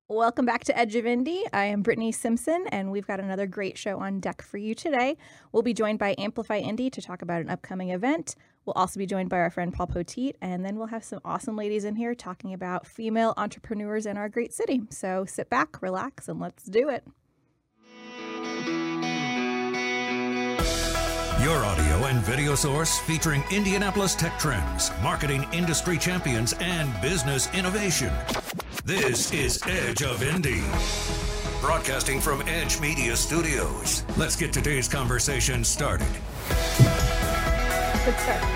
Welcome back to Edge of Indie. I am Brittany Simpson, and we've got another great show on deck for you today. We'll be joined by Amplify Indie to talk about an upcoming event. We'll also be joined by our friend Paul Poteet, and then we'll have some awesome ladies in here talking about female entrepreneurs in our great city. So sit back, relax, and let's do it. Your audio and video source featuring Indianapolis tech trends, marketing industry champions, and business innovation. This is Edge of Indie, broadcasting from Edge Media Studios. Let's get today's conversation started. Good start.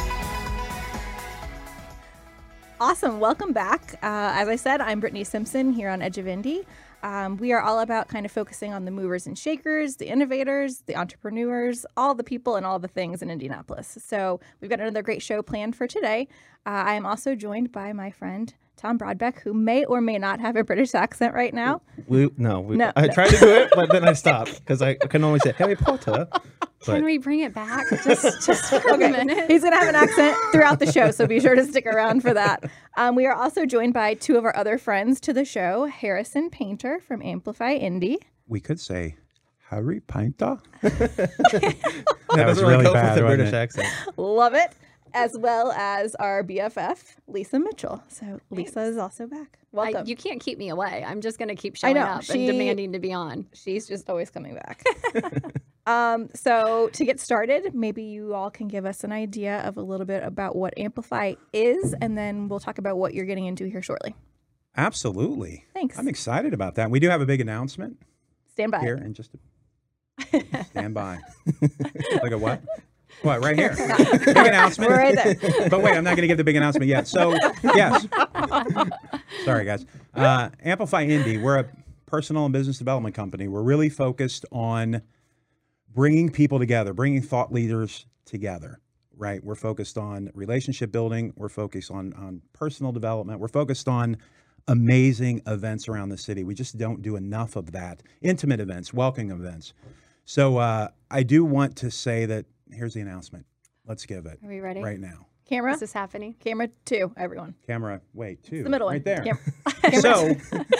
Awesome. Welcome back. As I said, I'm Brittany Simpson here on Edge of Indie. We are all about kind of focusing on the movers and shakers, the innovators, the entrepreneurs, all the people and all the things in Indianapolis. So we've got another great show planned for today. I am also joined by my friend Tom Broadbeck, who may or may not have a British accent right now. No. I tried to do it, but then I stopped because I can only say Harry Potter. Can we bring it back just for a minute? He's going to have an accent throughout the show, so be sure to stick around for that. We are also joined by two of our other friends to the show, Harrison Painter from Amplify Indie. We could say Harry Painter. That was really bad, with the wasn't British it? accent. Love it. As well as our BFF, Lisa Mitchell. So Lisa is also back. Welcome. You can't keep me away. I'm just going to keep showing up and demanding to be on. She's just always coming back. So to get started, maybe you all can give us an idea of a little bit about what Amplify is, and then we'll talk about what you're getting into here shortly. Absolutely. Thanks. I'm excited about that. We do have a big announcement Stand by. here in just a stand by. Look at what? What, right here? Big announcement. We're right there. But wait, I'm not going to give the big announcement yet. So, yes. Sorry, guys. Amplify Indie, we're a personal and business development company. We're really focused on bringing people together, bringing thought leaders together, right? We're focused on relationship building. We're focused on personal development. We're focused on amazing events around the city. We just don't do enough of that. Intimate events, welcoming events. So I do want to say that here's the announcement. Let's give it. Are we ready? Right now. Camera. Is this happening? Camera 2, everyone. Camera, wait, 2. The middle right one. there. So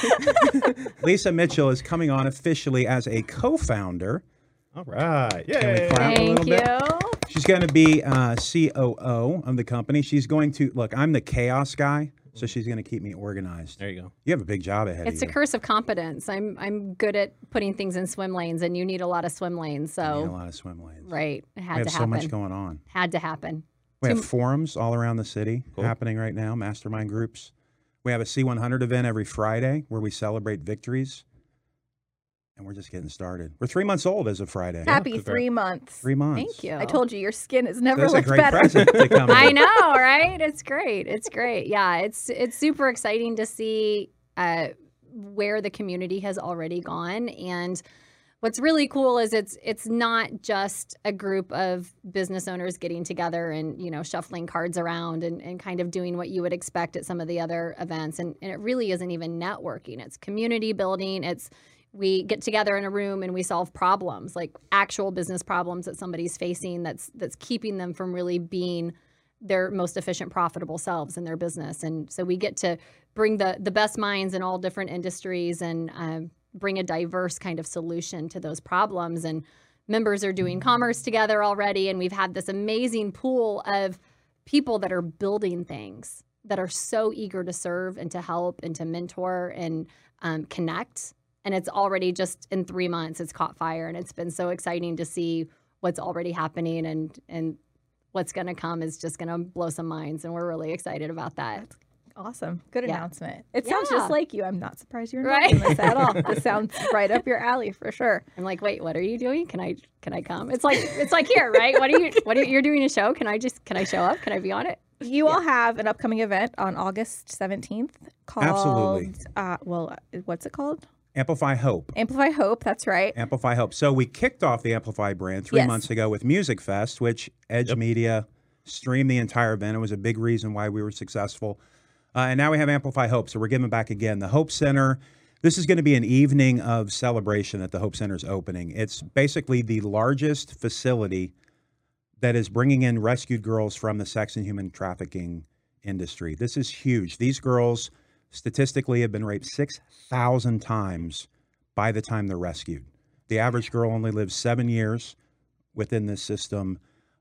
Lisa Mitchell is coming on officially as a co-founder. All right. Can we Yay. clap a little Thank bit? you. She's going to be COO of the company. She's going to, look, I'm the chaos guy, so she's going to keep me organized. There you go. You have a big job ahead It's of a you. curse of competence. I'm good at putting things in swim lanes, and you need a lot of swim lanes. You need a So, lot of swim lanes. right, it We had have to so happen. much going on. Had to happen. We have forums all around the city Cool. happening right now, mastermind groups. We have a C100 event every Friday where we celebrate victories. And we're just getting started. We're 3 months old as of Friday. Happy congrats. 3 months. 3 months. Thank you. I told you, your skin has So never that's a looked great better. present to come. I with. know, right? It's great. It's great. Yeah, it's super exciting to see where the community has already gone. And what's really cool is it's not just a group of business owners getting together and, shuffling cards around and kind of doing what you would expect at some of the other events. And it really isn't even networking. It's community building. We get together in a room and we solve problems, like actual business problems that somebody's facing that's keeping them from really being their most efficient, profitable selves in their business. And so we get to bring the best minds in all different industries and bring a diverse kind of solution to those problems. And members are doing commerce together already. And we've had this amazing pool of people that are building things that are so eager to serve and to help and to mentor and connect. And it's already just in 3 months, it's caught fire. And it's been so exciting to see what's already happening and what's going to come is just going to blow some minds. And we're really excited about that. Awesome. Good Yeah. announcement. It sounds just Yeah. like you. I'm not surprised you're Right? involved in this at all. This sounds right up your alley for sure. I'm like, wait, what are you doing? Can I come? It's like here, right? You're doing a show? Can I show up? Can I be on it? You all have an upcoming event on August 17th called Absolutely. What's it called? Amplify Hope. Amplify Hope, that's right. Amplify Hope. So we kicked off the Amplify brand 3 Yes. months ago with Music Fest, which Edge Media streamed the entire event. It was a big reason why we were successful. And now we have Amplify Hope, so we're giving back again. The Hope Center, this is going to be an evening of celebration at the Hope Center's opening. It's basically the largest facility that is bringing in rescued girls from the sex and human trafficking industry. This is huge. These girls statistically have been raped 6,000 times by the time they're rescued. The average girl only lives 7 years within this system.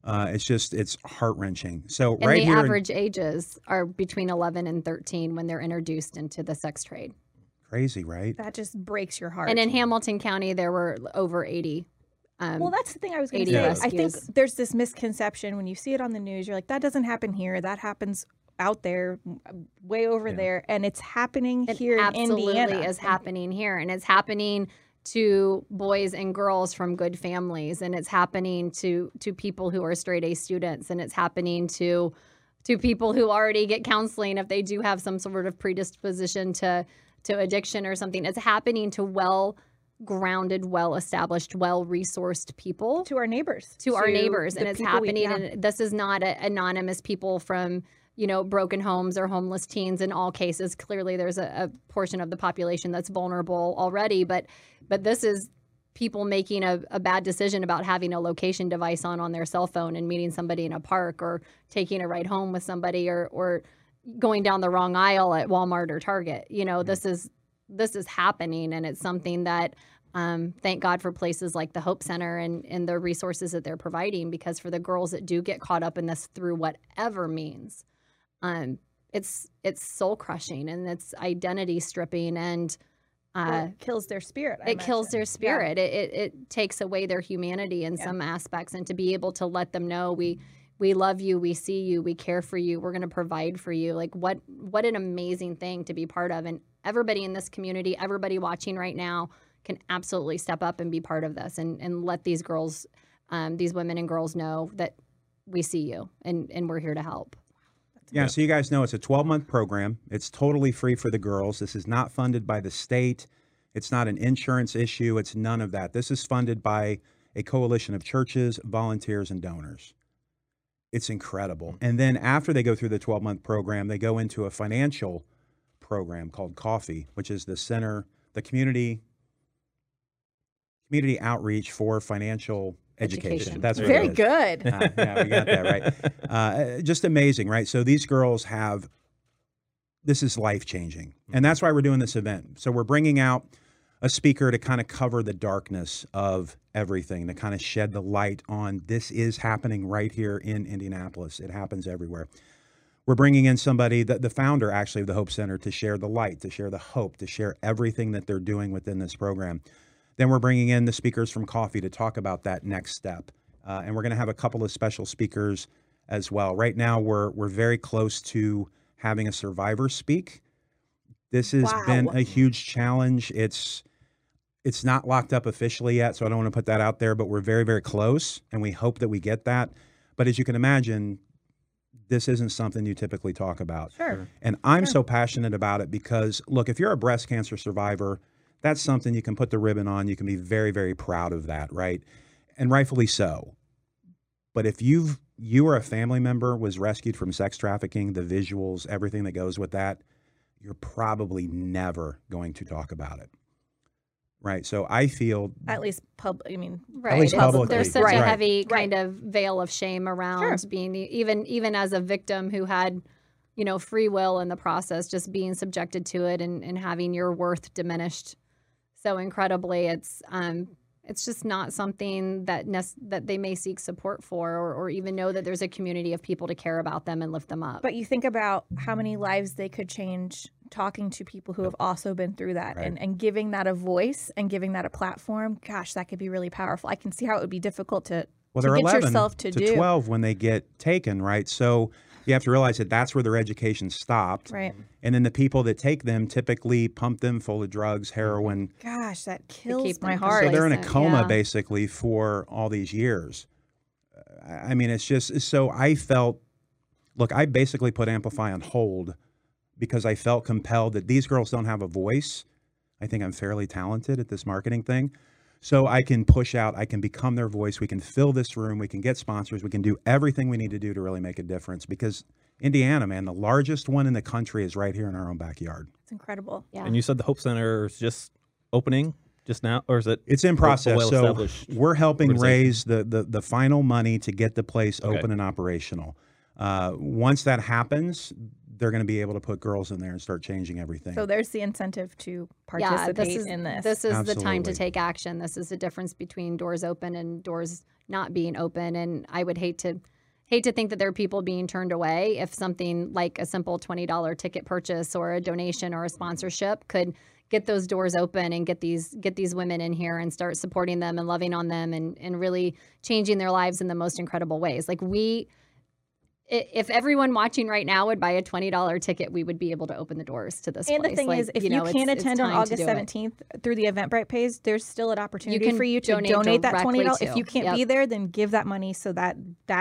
It's heart-wrenching. So and the average ages are between 11 and 13 when they're introduced into the sex trade. Crazy, right? That just breaks your heart. And in Hamilton County, there were over 80. Well, that's the thing I was going to 80 say. rescues. I think there's this misconception when you see it on the news. You're like, that doesn't happen here. That happens out there, way over there, and it's happening here in Indiana. Absolutely is happening here, and it's happening to boys and girls from good families, and it's happening to people who are straight A students, and it's happening to people who already get counseling if they do have some sort of predisposition to addiction or something. It's happening to well-grounded, well-established, well-resourced people. To our neighbors. And it's happening. And this is not anonymous people from, broken homes or homeless teens. In all cases, clearly there's a portion of the population that's vulnerable already, but this is people making a bad decision about having a location device on their cell phone and meeting somebody in a park, or taking a ride home with somebody, or going down the wrong aisle at Walmart or Target. This is happening, and it's something that thank God for places like the Hope Center and the resources that they're providing, because for the girls that do get caught up in this through whatever means, it's soul crushing, and it's identity stripping, and it kills their spirit. It kills their spirit. Yeah. It takes away their humanity in some aspects, and to be able to let them know we love you, we see you, we care for you, we're going to provide for you. Like what an amazing thing to be part of. And everybody in this community, everybody watching right now can absolutely step up and be part of this, and let these girls, these women and girls know that we see you and we're here to help. Yeah, so you guys know it's a 12-month program. It's totally free for the girls. This is not funded by the state. It's not an insurance issue. It's none of that. This is funded by a coalition of churches, volunteers, and donors. It's incredible. And then after they go through the 12-month program, they go into a financial program called Coffee, which is the community outreach for financial education. That's what very it is. Good. Yeah, we got that right. Just amazing, right? So these girls this is life-changing. And that's why we're doing this event. So we're bringing out a speaker to kind of cover the darkness of everything, to kind of shed the light on this is happening right here in Indianapolis. It happens everywhere. We're bringing in somebody, the founder actually of the Hope Center, to share the light, to share the hope, to share everything that they're doing within this program. Then we're bringing in the speakers from Coffee to talk about that next step. And we're going to have a couple of special speakers as well. Right now, we're very close to having a survivor speak. This has been a huge challenge. It's not locked up officially yet, so I don't want to put that out there, but we're very, very close, and we hope that we get that. But as you can imagine, this isn't something you typically talk about. Sure. And I'm so passionate about it because, look, if you're a breast cancer survivor, that's something you can put the ribbon on. You can be very, very proud of that, right? And rightfully so. But if you or a family member was rescued from sex trafficking, the visuals, everything that goes with that, you're probably never going to talk about it. Right. So I feel at least right. At least publicly. There's such a heavy kind of veil of shame around being even as a victim who had, free will in the process, just being subjected to it and having your worth diminished so incredibly. It's just not something that they may seek support for, or even know that there's a community of people to care about them and lift them up. But you think about how many lives they could change talking to people who have also been through that, and giving that a voice and giving that a platform. Gosh, that could be really powerful. I can see how it would be difficult to they're get 11 yourself to do. 12 when they get taken, right? So you have to realize that that's where their education stopped. Right. And then the people that take them typically pump them full of drugs, heroin. Gosh, that kills my heart. So they're in a coma basically for all these years. I mean, it's just, so I felt, look, I basically put Amplify on hold because I felt compelled that these girls don't have a voice. I think I'm fairly talented at this marketing thing. So I can push out, I can become their voice. We can fill this room. We can get sponsors. We can do everything we need to do to really make a difference, because Indiana, man, the largest one in the country is right here in our own backyard. It's incredible. Yeah. And you said the Hope Center is just opening just now, or is it? It's in process. So we're helping raise the final money to get the place open and operational. Once that happens, they're going to be able to put girls in there and start changing everything. So there's the incentive to participate in this. This is the time to Absolutely. take action. This is the difference between doors open and doors not being open. And I would hate to think that there are people being turned away if something like a simple $20 ticket purchase or a donation or a sponsorship could get those doors open and get these women in here and start supporting them and loving on them and really changing their lives in the most incredible ways. Like if everyone watching right now would buy a $20 ticket, we would be able to open the doors to this And place. the thing Like, is, if you know, can't it's attend on time to August do it. 17th through the Eventbrite page, there's still an opportunity can for you to donate donate that directly $20. to. If you can't Yep. be there, then give that money so that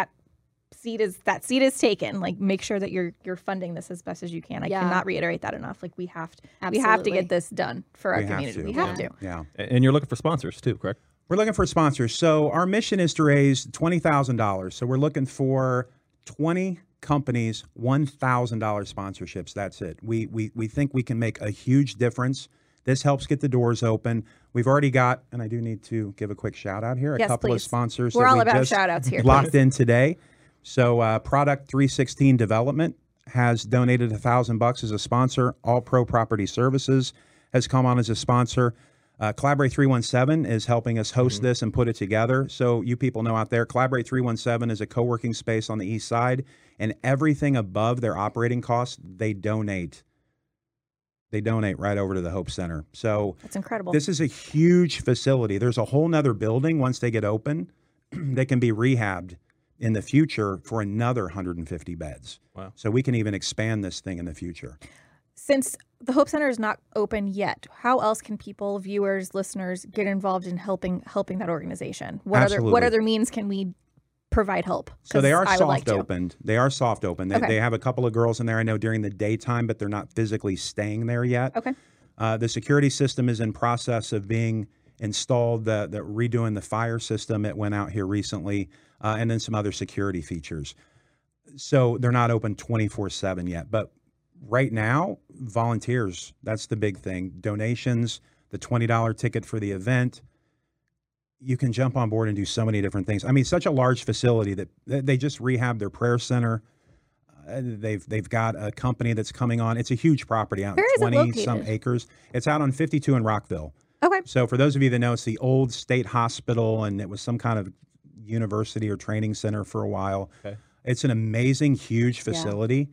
seat is taken. Like, make sure that you're funding this as best as you can. I Yeah. cannot reiterate that enough. Like, we have to Absolutely. get this done for our We have community. to. We have to. Yeah. And you're looking for sponsors too, correct? We're looking for sponsors. So our mission is to raise $20,000. So we're looking for 20 companies, $1,000 sponsorships. That's it. We think we can make a huge difference. This helps get the doors open. We've already got, and I do need to give a quick shout out here, a Yes, couple of please. sponsors We're that all we about just shout outs here. locked please. in today. So Product 316 Development has donated $1,000 as a sponsor. All Pro Property Services has come on as a sponsor. Collaborate 317 is helping us host this and put it together. So you people know out there, Collaborate 317 is a co-working space on the east side, and everything above their operating costs, they donate. They donate right over to the Hope Center. So That's incredible. this is a huge facility. There's a whole nother building once they get open that can be rehabbed in the future for another 150 beds. Wow. So we can even expand this thing in the future. Since the Hope Center is not open yet, how else can people, viewers, listeners, get involved in helping that organization? What Absolutely. other means can we provide help? So they 'Cause are I would like soft to. opened. They are soft open. They, Okay. they have a couple of girls in there, I know, during the daytime, but they're not physically staying there yet. Okay. The security system is in process of being installed. The redoing the fire system, it went out here recently, and then some other security features. So they're not open 24/7 yet. But right now, volunteers, that's the big thing. Donations, the $20 ticket for the event. You can jump on board and do so many different things. I mean, such a large facility that they just rehabbed their prayer center. They've got a company that's coming on. It's a huge property out Where is it 20 some located? acres. It's out on 52 in Rockville. Okay. So for those of you that know, it's the old state hospital, and it was some kind of university or training center for a while. Okay. It's an amazing, huge facility.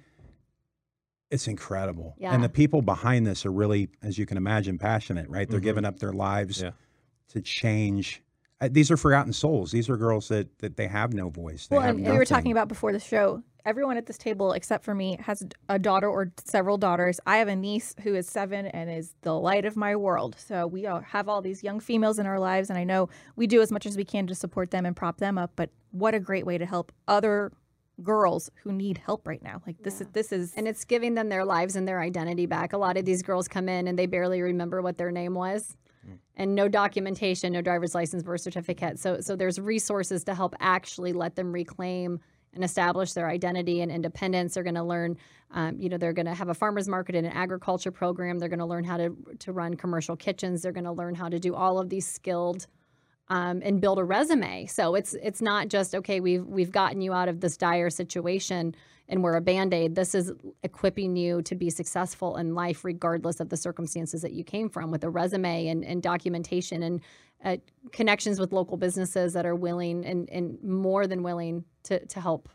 It's incredible. Yeah. And the people behind this are really, as you can imagine, passionate, right? They're giving up their lives Yeah. to change. These are forgotten souls. These are girls that they have no voice. They Well, have and we were talking nothing. about before the show, everyone at this table, except for me, has a daughter or several daughters. I have a niece who is 7 and is the light of my world. So we all have all these young females in our lives, and I know we do as much as we can to support them and prop them up. But what a great way to help other girls who need help right now. Like this is And it's giving them their lives and their identity back. A lot of these girls come in and they barely remember what their name was. And no documentation, no driver's license, birth certificate. So there's resources to help actually let them reclaim and establish their identity and independence. They're going to learn, they're going to have a farmer's market and an agriculture program. They're going to learn how to run commercial kitchens. They're going to learn how to do all of these skilled and build a resume. So it's not just, okay, we've gotten you out of this dire situation and we're a Band-Aid. This is equipping you to be successful in life regardless of the circumstances that you came from, with a resume and documentation and connections with local businesses that are willing and more than willing to help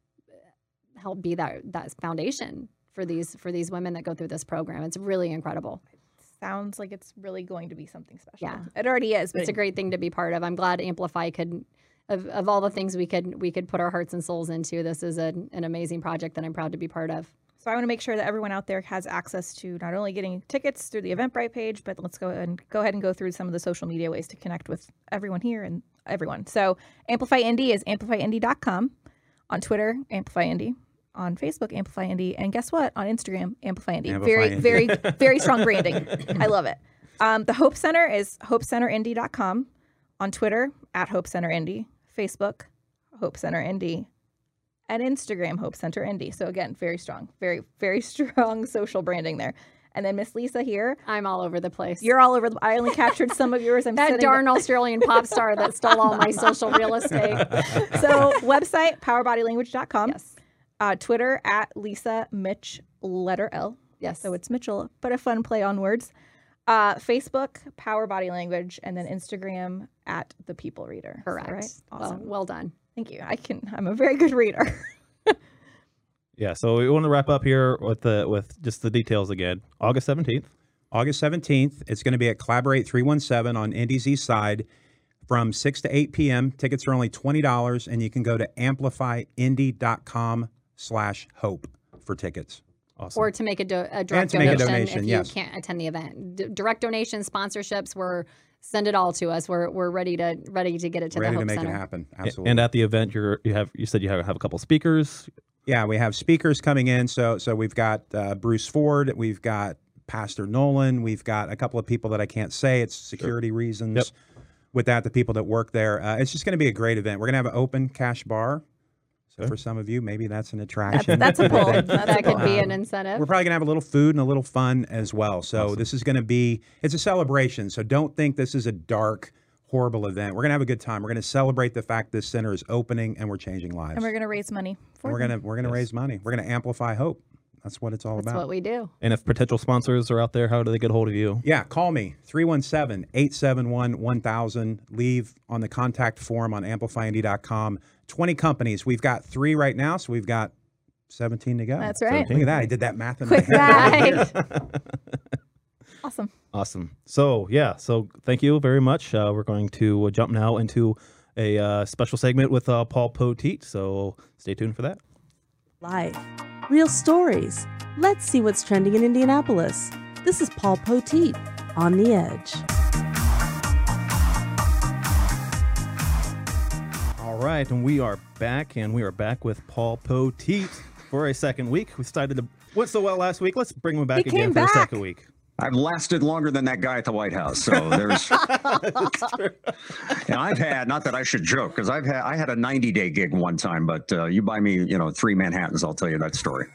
be that foundation for these women that go through this program. It's really incredible. sounds like it's really going to be something special. Yeah. It already is, but It's a great thing to be part of. I'm glad Amplify could, of all the things we could put our hearts and souls into, this is an amazing project that I'm proud to be part of. So I want to make sure that everyone out there has access to not only getting tickets through the Eventbrite page, but let's go ahead and go through some of the social media ways to connect with everyone here and everyone. So Amplify Indie is amplifyindie.com. On Twitter, Amplify Indie. On Facebook, Amplify Indie. And guess what? On Instagram, Amplify Indie. Amplify Very, Indie. very, very strong branding. I love it. The Hope Center is hopecenterindy.com. On Twitter, at Hope Center Indie. Facebook, Hope Center Indie. And Instagram, Hope Center Indie. So again, very strong, very, very strong social branding there. And then Miss Lisa here, I'm all over the place. you're all over. I only captured some of yours. I'm that sitting- darn Australian pop star that stole all my social real estate. So website, powerbodylanguage.com. Yes. Twitter, at Lisa Mitch letter L. Yes. So it's Mitchell, but a fun play on words. Facebook, Power Body Language, and then Instagram at The People Reader. Correct. Right? Awesome. Well done. Thank you. I'm a very good reader. Yeah, so we want to wrap up here with just the details again. August 17th. August 17th. It's going to be at Collaborate 317 on Indy's East Side from 6 to 8 p.m. Tickets are only $20, and you can go to amplifyindy.com/hope for tickets. Awesome. Or to make a direct donation if you can't attend the event. Direct donations, sponsorships, send it all to us. We're ready to get it to the Hope Center. Ready to make it happen. Absolutely. And at the event, you said you have a couple speakers. Yeah, we have speakers coming in. So we've got Bruce Ford, we've got Pastor Nolan, we've got a couple of people that I can't say. It's security reasons. Yep. With that, the people that work there, it's just going to be a great event. We're going to have an open cash bar. So for some of you, maybe that's an attraction. That's a pull. That could be an incentive. We're probably going to have a little food and a little fun as well. So This is going to be, it's a celebration. So don't think this is a dark, horrible event. We're going to have a good time. We're going to celebrate the fact this center is opening and we're changing lives. And we're going to raise money for We're them. going to raise money. We're going to amplify hope. That's what it's all That's about. what we do. And if potential sponsors are out there, how do they get a hold of you? Yeah, call me, 317-871-1000. Leave on the contact form on amplifyindy.com. 20 companies. We've got 3 right now, so we've got 17 to go. That's right. Look at that. I did that math in my Quick head. math. Awesome. Awesome. So thank you very much. We're going to jump now into a special segment with Paul Poteet. So stay tuned for that. Life. Real stories. Let's see what's trending in Indianapolis. This is Paul Poteet on The Edge. All right, and we are back with Paul Poteet for a second week. We went so well last week. Let's bring him back again for a second week. I've lasted longer than that guy at the White House, so there's. And I've had, not that I should joke, because I had a 90-day gig one time, but you buy me, 3 Manhattans, I'll tell you that story.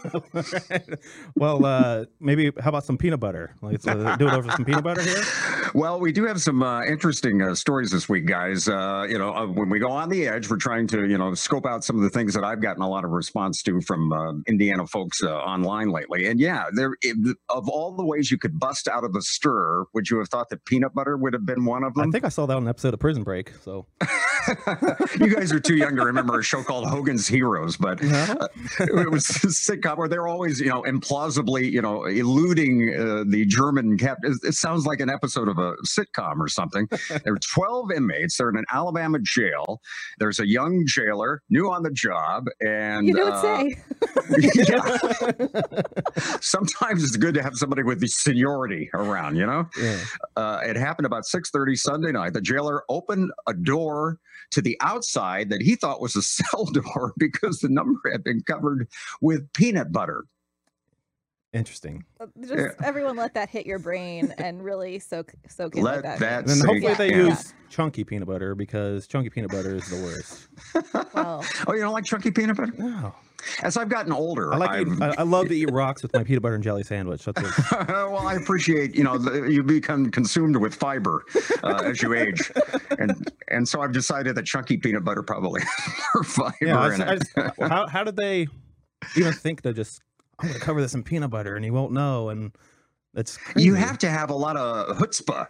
Well, maybe how about some peanut butter? Let's do it over some peanut butter here. Well, we do have some interesting stories this week, guys. When we go on The Edge, we're trying to, scope out some of the things that I've gotten a lot of response to from Indiana folks online lately. And yeah, of all the ways you could bust out of the stir, would you have thought that peanut butter would have been one of them? I think I saw that on an episode of Prison Break. So you guys are too young to remember a show called Hogan's Heroes, but it was a sitcom where they're always, implausibly, eluding the German captain. It sounds like an episode of a sitcom or something. There are 12 inmates. They're in an Alabama jail. There's a young jailer, new on the job, and You don't say. yeah. Sometimes it's good to have somebody with the seniority around, Yeah. It happened about 6:30 Sunday night. The jailer opened a door to the outside that he thought was a cell door because the number had been covered with peanut butter. interesting. Everyone let that hit your brain and really soak in Let with that. that And then sink hopefully they in. use chunky peanut butter because chunky peanut butter is the worst. Well, Oh, you don't like chunky peanut butter? No. As I've gotten older, I love to eat rocks with my peanut butter and jelly sandwich. That's it. well, I appreciate, you become consumed with fiber as you age. And so I've decided that chunky peanut butter probably has more fiber in it. How did they even think to just, I'm going to cover this in peanut butter and he won't know? And that's crazy. You have to have a lot of chutzpah,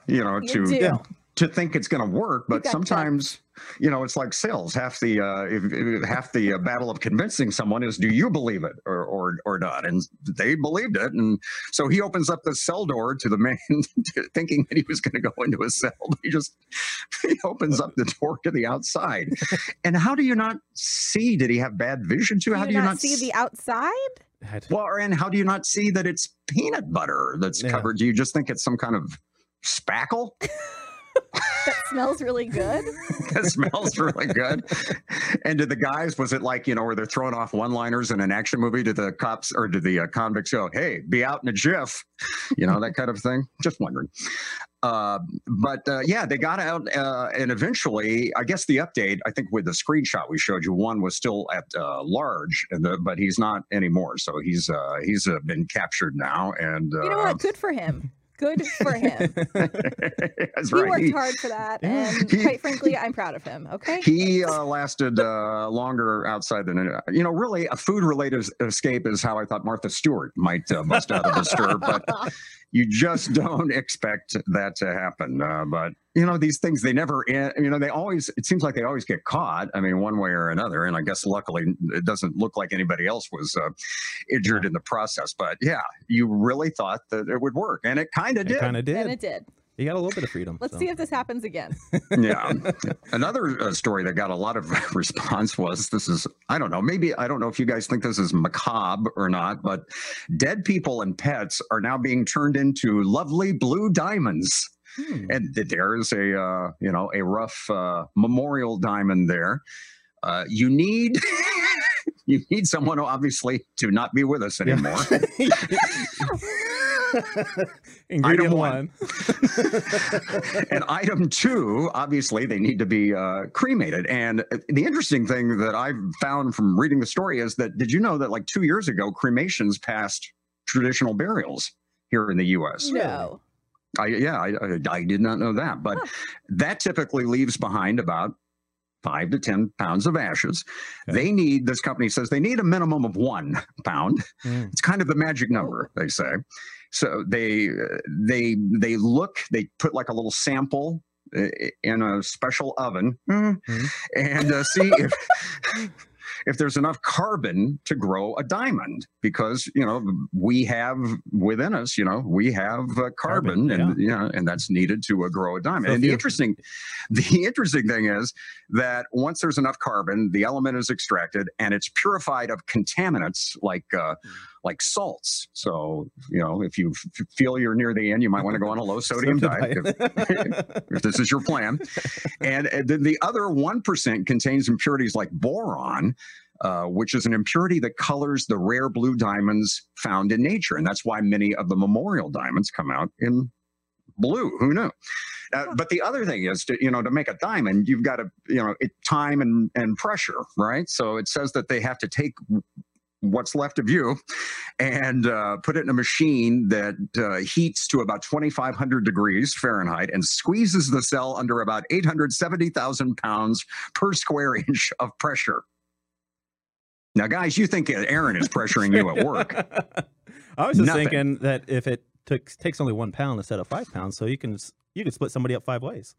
to think it's going to work. But sometimes, it's like sales. Half the battle of convincing someone is, do you believe it or not? And they believed it. And so he opens up the cell door to the man thinking that he was going to go into a cell. But he opens up the door to the outside. And how do you not see? Did he have bad vision too? How do you not see the outside? Well, and how do you not see that it's peanut butter that's covered? Do you just think it's some kind of spackle? That smells really good. That smells really good. And to the guys, was it like, where they're throwing off one-liners in an action movie? To the cops or to the convicts go, hey, be out in a jiff, that kind of thing? Just wondering. But they got out and eventually, I guess the update, I think with the screenshot we showed you, one was still at large, but he's not anymore. So he's been captured now. And You know what? Good for him. Good for him. That's He right. worked hard for that, and quite frankly, I'm proud of him. Okay. He lasted longer outside than, really a food-related escape is how I thought Martha Stewart might bust out of the stir, but you just don't expect that to happen. But, these things, they never, they always, it seems like they always get caught. I mean, one way or another. And I guess luckily it doesn't look like anybody else was injured in the process. But yeah, you really thought that it would work. And it kind of did. Kind of did. And it did. You got a little bit of freedom. Let's see if this happens again. Yeah. Another story that got a lot of response was I don't know if you guys think this is macabre or not, but dead people and pets are now being turned into lovely blue diamonds. And there's a rough memorial diamond there. You need someone obviously to not be with us anymore. Ingredient item one. And item two, obviously, they need to be cremated. And the interesting thing that I've found from reading the story is that, did you know that like 2 years ago, cremations passed traditional burials here in the U.S.? No. I did not know that. But that typically leaves behind about 5 to 10 pounds of ashes. Okay. This company says they need a minimum of 1 pound. It's kind of the magic number, they say. So they put like a little sample in a special oven and see if there's enough carbon to grow a diamond, because we have within us we have carbon, and that's needed to grow a diamond. So and the interesting thing is that once there's enough carbon, the element is extracted and it's purified of contaminants like salts. So if you feel you're near the end, you might want to go on a low sodium diet if this is your plan. And then the other 1% contains impurities like boron, which is an impurity that colors the rare blue diamonds found in nature. And that's why many of the memorial diamonds come out in blue. Who knew? But the other thing is to make a diamond, you've got to, time and pressure, right? So it says that they have to take what's left of you and put it in a machine that heats to about 2,500 degrees Fahrenheit and squeezes the cell under about 870,000 pounds per square inch of pressure. Now, guys, you think Aaron is pressuring you at work. I was just thinking that if it takes only 1 pound instead of 5 pounds, so you can split somebody up 5 ways.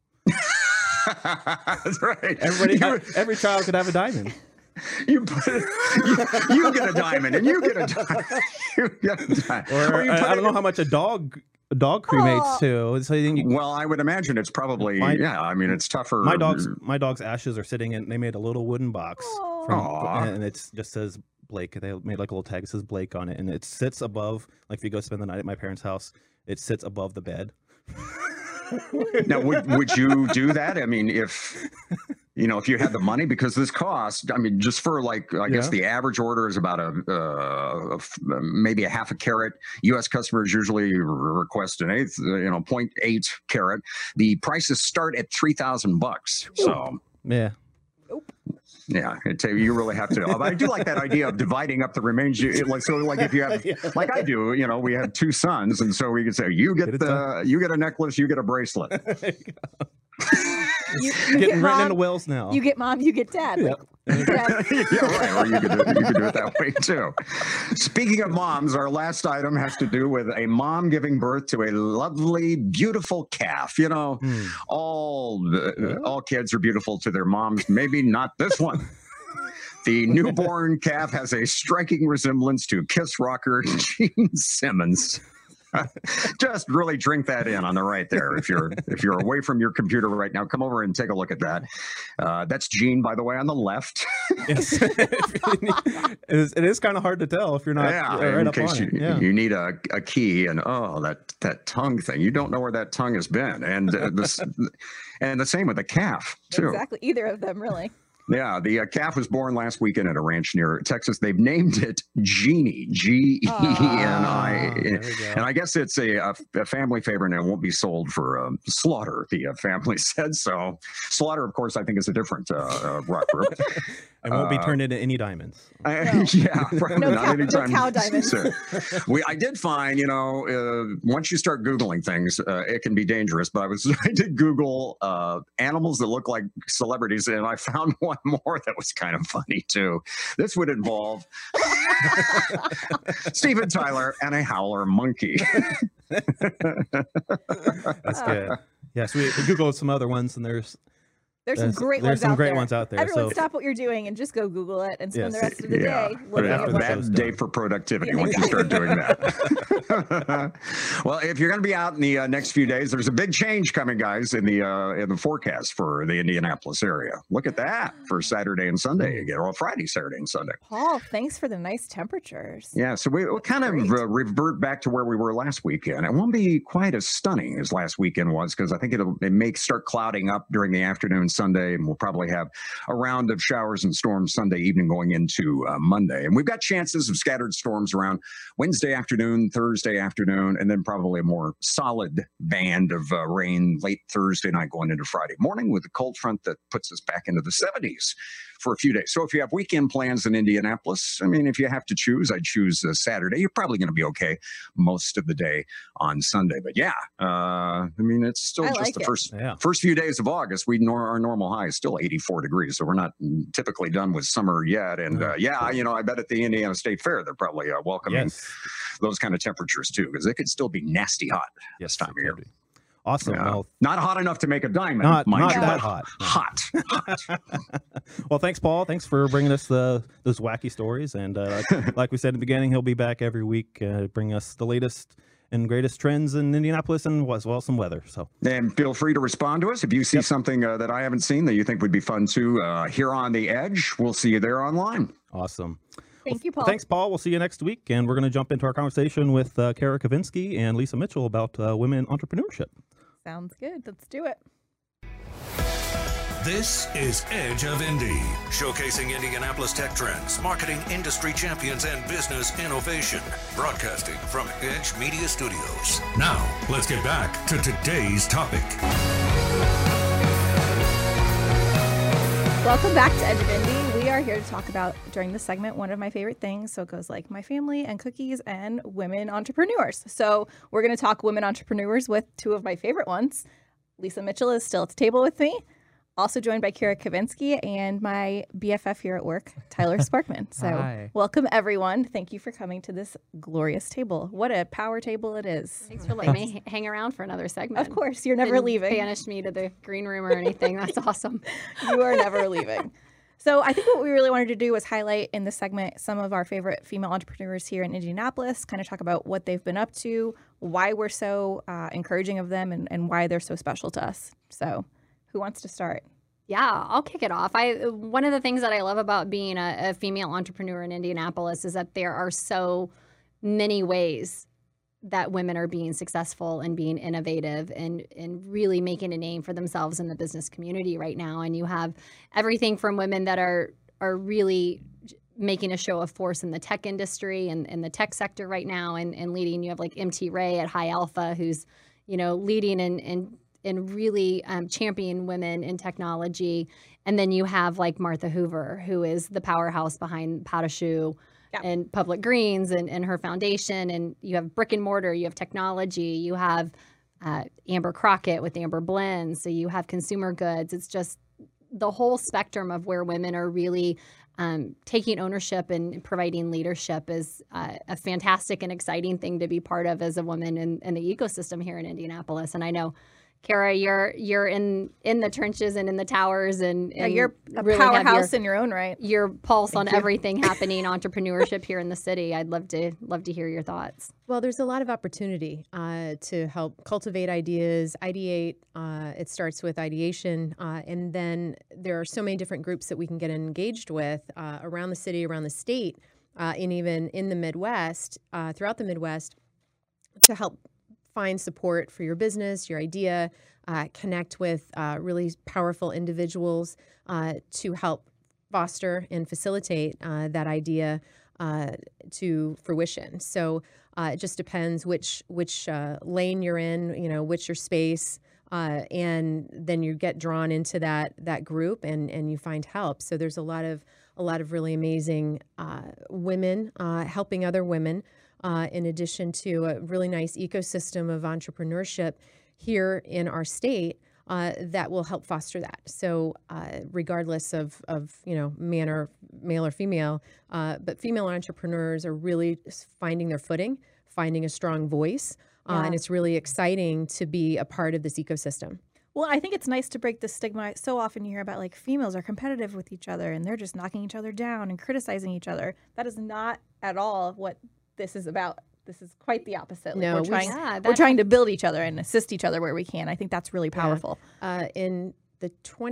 That's right. Every child could have a diamond. You get a diamond, and you get a diamond. You get a diamond. Or I don't know how much a dog cremates too. So well, I would imagine it's probably it's tougher. My dog's ashes are sitting in. They made a little wooden box, and it just says Blake. They made like a little tag that says Blake on it, and it sits above. Like if you go spend the night at my parents' house, it sits above the bed. Now, would you do that? I mean, if you had the money, because this cost, just for I guess the average order is about maybe a half a carat. U.S. customers usually request an 0.8 carat. The prices start at $3,000. So yeah. Yeah, you really have to. I do like that idea of dividing up the remains. If you have, like I do, we have 2 sons, and so we could say, you get a necklace, you get a bracelet. You getting written into wills now. You get mom, you get dad. Yep. Yeah, right. Or you could do it that way too. Speaking of moms, our last item has to do with a mom giving birth to a lovely, beautiful calf. All kids are beautiful to their moms. Maybe not this one. The newborn calf has a striking resemblance to Kiss rocker Gene Simmons. Just really drink that in on the right there. If you're away from your computer right now, come over and take a look at that. That's Gene, by the way, on the left. Yes. It is kind of hard to tell if you're not right up on it. You need a key, and that tongue thing. You don't know where that tongue has been, and the same with the calf too. Exactly, either of them really. Yeah, the calf was born last weekend at a ranch near Texas. They've named it Genie, Geni. And I guess it's a family favorite, and it won't be sold for slaughter, the family said. So slaughter, of course, I think is a different rock group. It won't be turned into any diamonds. Yeah, no cow diamonds. I did find, once you start Googling things, it can be dangerous. But I did Google animals that look like celebrities, and I found one more that was kind of funny too. This would involve Steven Tyler and a howler monkey. That's good. Yes, we Googled some other ones, and there's some great ones some out great there. ones out there. Everyone, so stop what you're doing and just go Google it and spend the rest of the day But looking at what bad day for productivity once you start doing that. Well, if you're going to be out in the next few days, there's a big change coming, guys, in the forecast for the Indianapolis area. Look at that for Saturday and Sunday again, or Friday, Saturday, and Sunday. Paul, thanks for the nice temperatures. Yeah, so we'll kind of revert back to where we were last weekend. It won't be quite as stunning as last weekend was, because I think it may start clouding up during the afternoon Sunday, and we'll probably have a round of showers and storms Sunday evening going into Monday. And we've got chances of scattered storms around Wednesday afternoon, Thursday afternoon, and then probably a more solid band of rain late Thursday night going into Friday morning, with a cold front that puts us back into the 70s for a few days. So if you have weekend plans in Indianapolis, I mean, if you have to choose, I'd choose Saturday. You're probably going to be okay most of the day on Sunday. But yeah, I mean, it's still just the first few days of August. Our normal high is still 84 degrees. So we're not typically done with summer yet. And I bet at the Indiana State Fair, they're probably welcoming those kind of temperatures too, because it could still be nasty hot this time of year. Awesome. Yeah. Well, not hot enough to make a diamond. Not mind you, that but hot. Hot. Well, thanks, Paul. Thanks for bringing us those wacky stories. And like we said in the beginning, he'll be back every week, bring us the latest and greatest trends in Indianapolis, and as well as some weather. So, and feel free to respond to us if you see something that I haven't seen that you think would be fun too. Here on The Edge, we'll see you there online. Awesome. Thank you, Paul. Thanks, Paul. We'll see you next week. And we're going to jump into our conversation with Kara Kavinsky and Lisa Mitchell about women entrepreneurship. Sounds good. Let's do it. This is Edge of Indy, showcasing Indianapolis tech trends, marketing industry champions, and business innovation. Broadcasting from Edge Media Studios. Now, let's get back to today's topic. Welcome back to Edge of Indy. We are here to talk about, during this segment, one of my favorite things. So it goes like my family and cookies and women entrepreneurs. So we're going to talk women entrepreneurs with two of my favorite ones. Lisa Mitchell is still at the table with me. Also joined by Kara Kavinsky and my BFF here at work, Tyler Sparkman. So Hi. Welcome, everyone. Thank you for coming to this glorious table. What a power table it is. Thanks for letting me hang around for another segment. Of course, you're never Didn't leaving. Banish me to the green room or anything. That's awesome. You are never leaving. So I think what we really wanted to do was highlight in this segment some of our favorite female entrepreneurs here in Indianapolis, kind of talk about what they've been up to, why we're so encouraging of them, and why they're so special to us. So who wants to start? Yeah, I'll kick it off. One of the things that I love about being a female entrepreneur in Indianapolis is that there are so many ways that women are being successful and being innovative and really making a name for themselves in the business community right now. And you have everything from women that are really making a show of force in the tech industry and in the tech sector right now and leading. You have like MT Ray at High Alpha, who's, leading and really championing women in technology. And then you have like Martha Hoover, who is the powerhouse behind Pas de Choux and Public Greens and her foundation. And you have brick and mortar, you have technology, you have Amber Crockett with Amber Blends. So you have consumer goods. It's just the whole spectrum of where women are really taking ownership and providing leadership is a fantastic and exciting thing to be part of as a woman in the ecosystem here in Indianapolis. And I know, Kara, you're in the trenches and in the towers, and you're a really powerhouse in your own right. Your pulse on everything happening entrepreneurship here in the city. I'd love to hear your thoughts. Well, there's a lot of opportunity to help cultivate ideas, ideate. It starts with ideation, and then there are so many different groups that we can get engaged with around the city, around the state, and even in the Midwest, throughout the Midwest, to help find support for your business, your idea, connect with really powerful individuals to help foster and facilitate that idea to fruition. So it just depends which lane you're in, which your space, and then you get drawn into that group and you find help. So there's a lot of really amazing women helping other women, in addition to a really nice ecosystem of entrepreneurship here in our state that will help foster that. So regardless of male or female, but female entrepreneurs are really finding their footing, finding a strong voice, and it's really exciting to be a part of this ecosystem. Well, I think it's nice to break the stigma. So often you hear about like females are competitive with each other and they're just knocking each other down and criticizing each other. That is not at all what this is about. This is quite the opposite. Like No, we're trying to build each other and assist each other where we can. I think that's really powerful. In the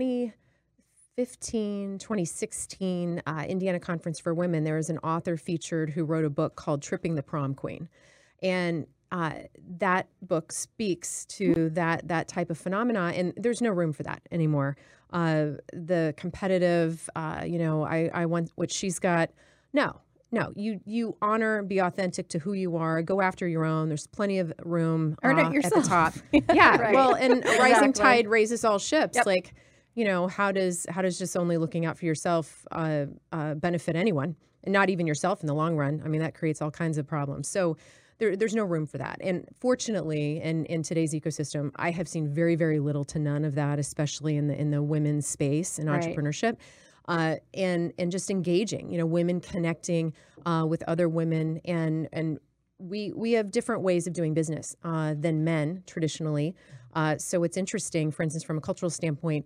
2016 Indiana Conference for Women, there was an author featured who wrote a book called Tripping the Prom Queen. And that book speaks to that type of phenomena, and there's no room for that anymore. The competitive, I want what she's got. No, you honor, be authentic to who you are, go after your own. There's plenty of room Earn it at yourself. the top. Yeah, Right. well, and a rising tide raises all ships. Yep. Like, how does just only looking out for yourself benefit anyone, and not even yourself in the long run? I mean, that creates all kinds of problems. So there's no room for that. And fortunately, in today's ecosystem, I have seen very, very little to none of that, especially in the women's space and entrepreneurship. And just engaging, women connecting with other women, and we have different ways of doing business than men traditionally. So it's interesting, for instance, from a cultural standpoint.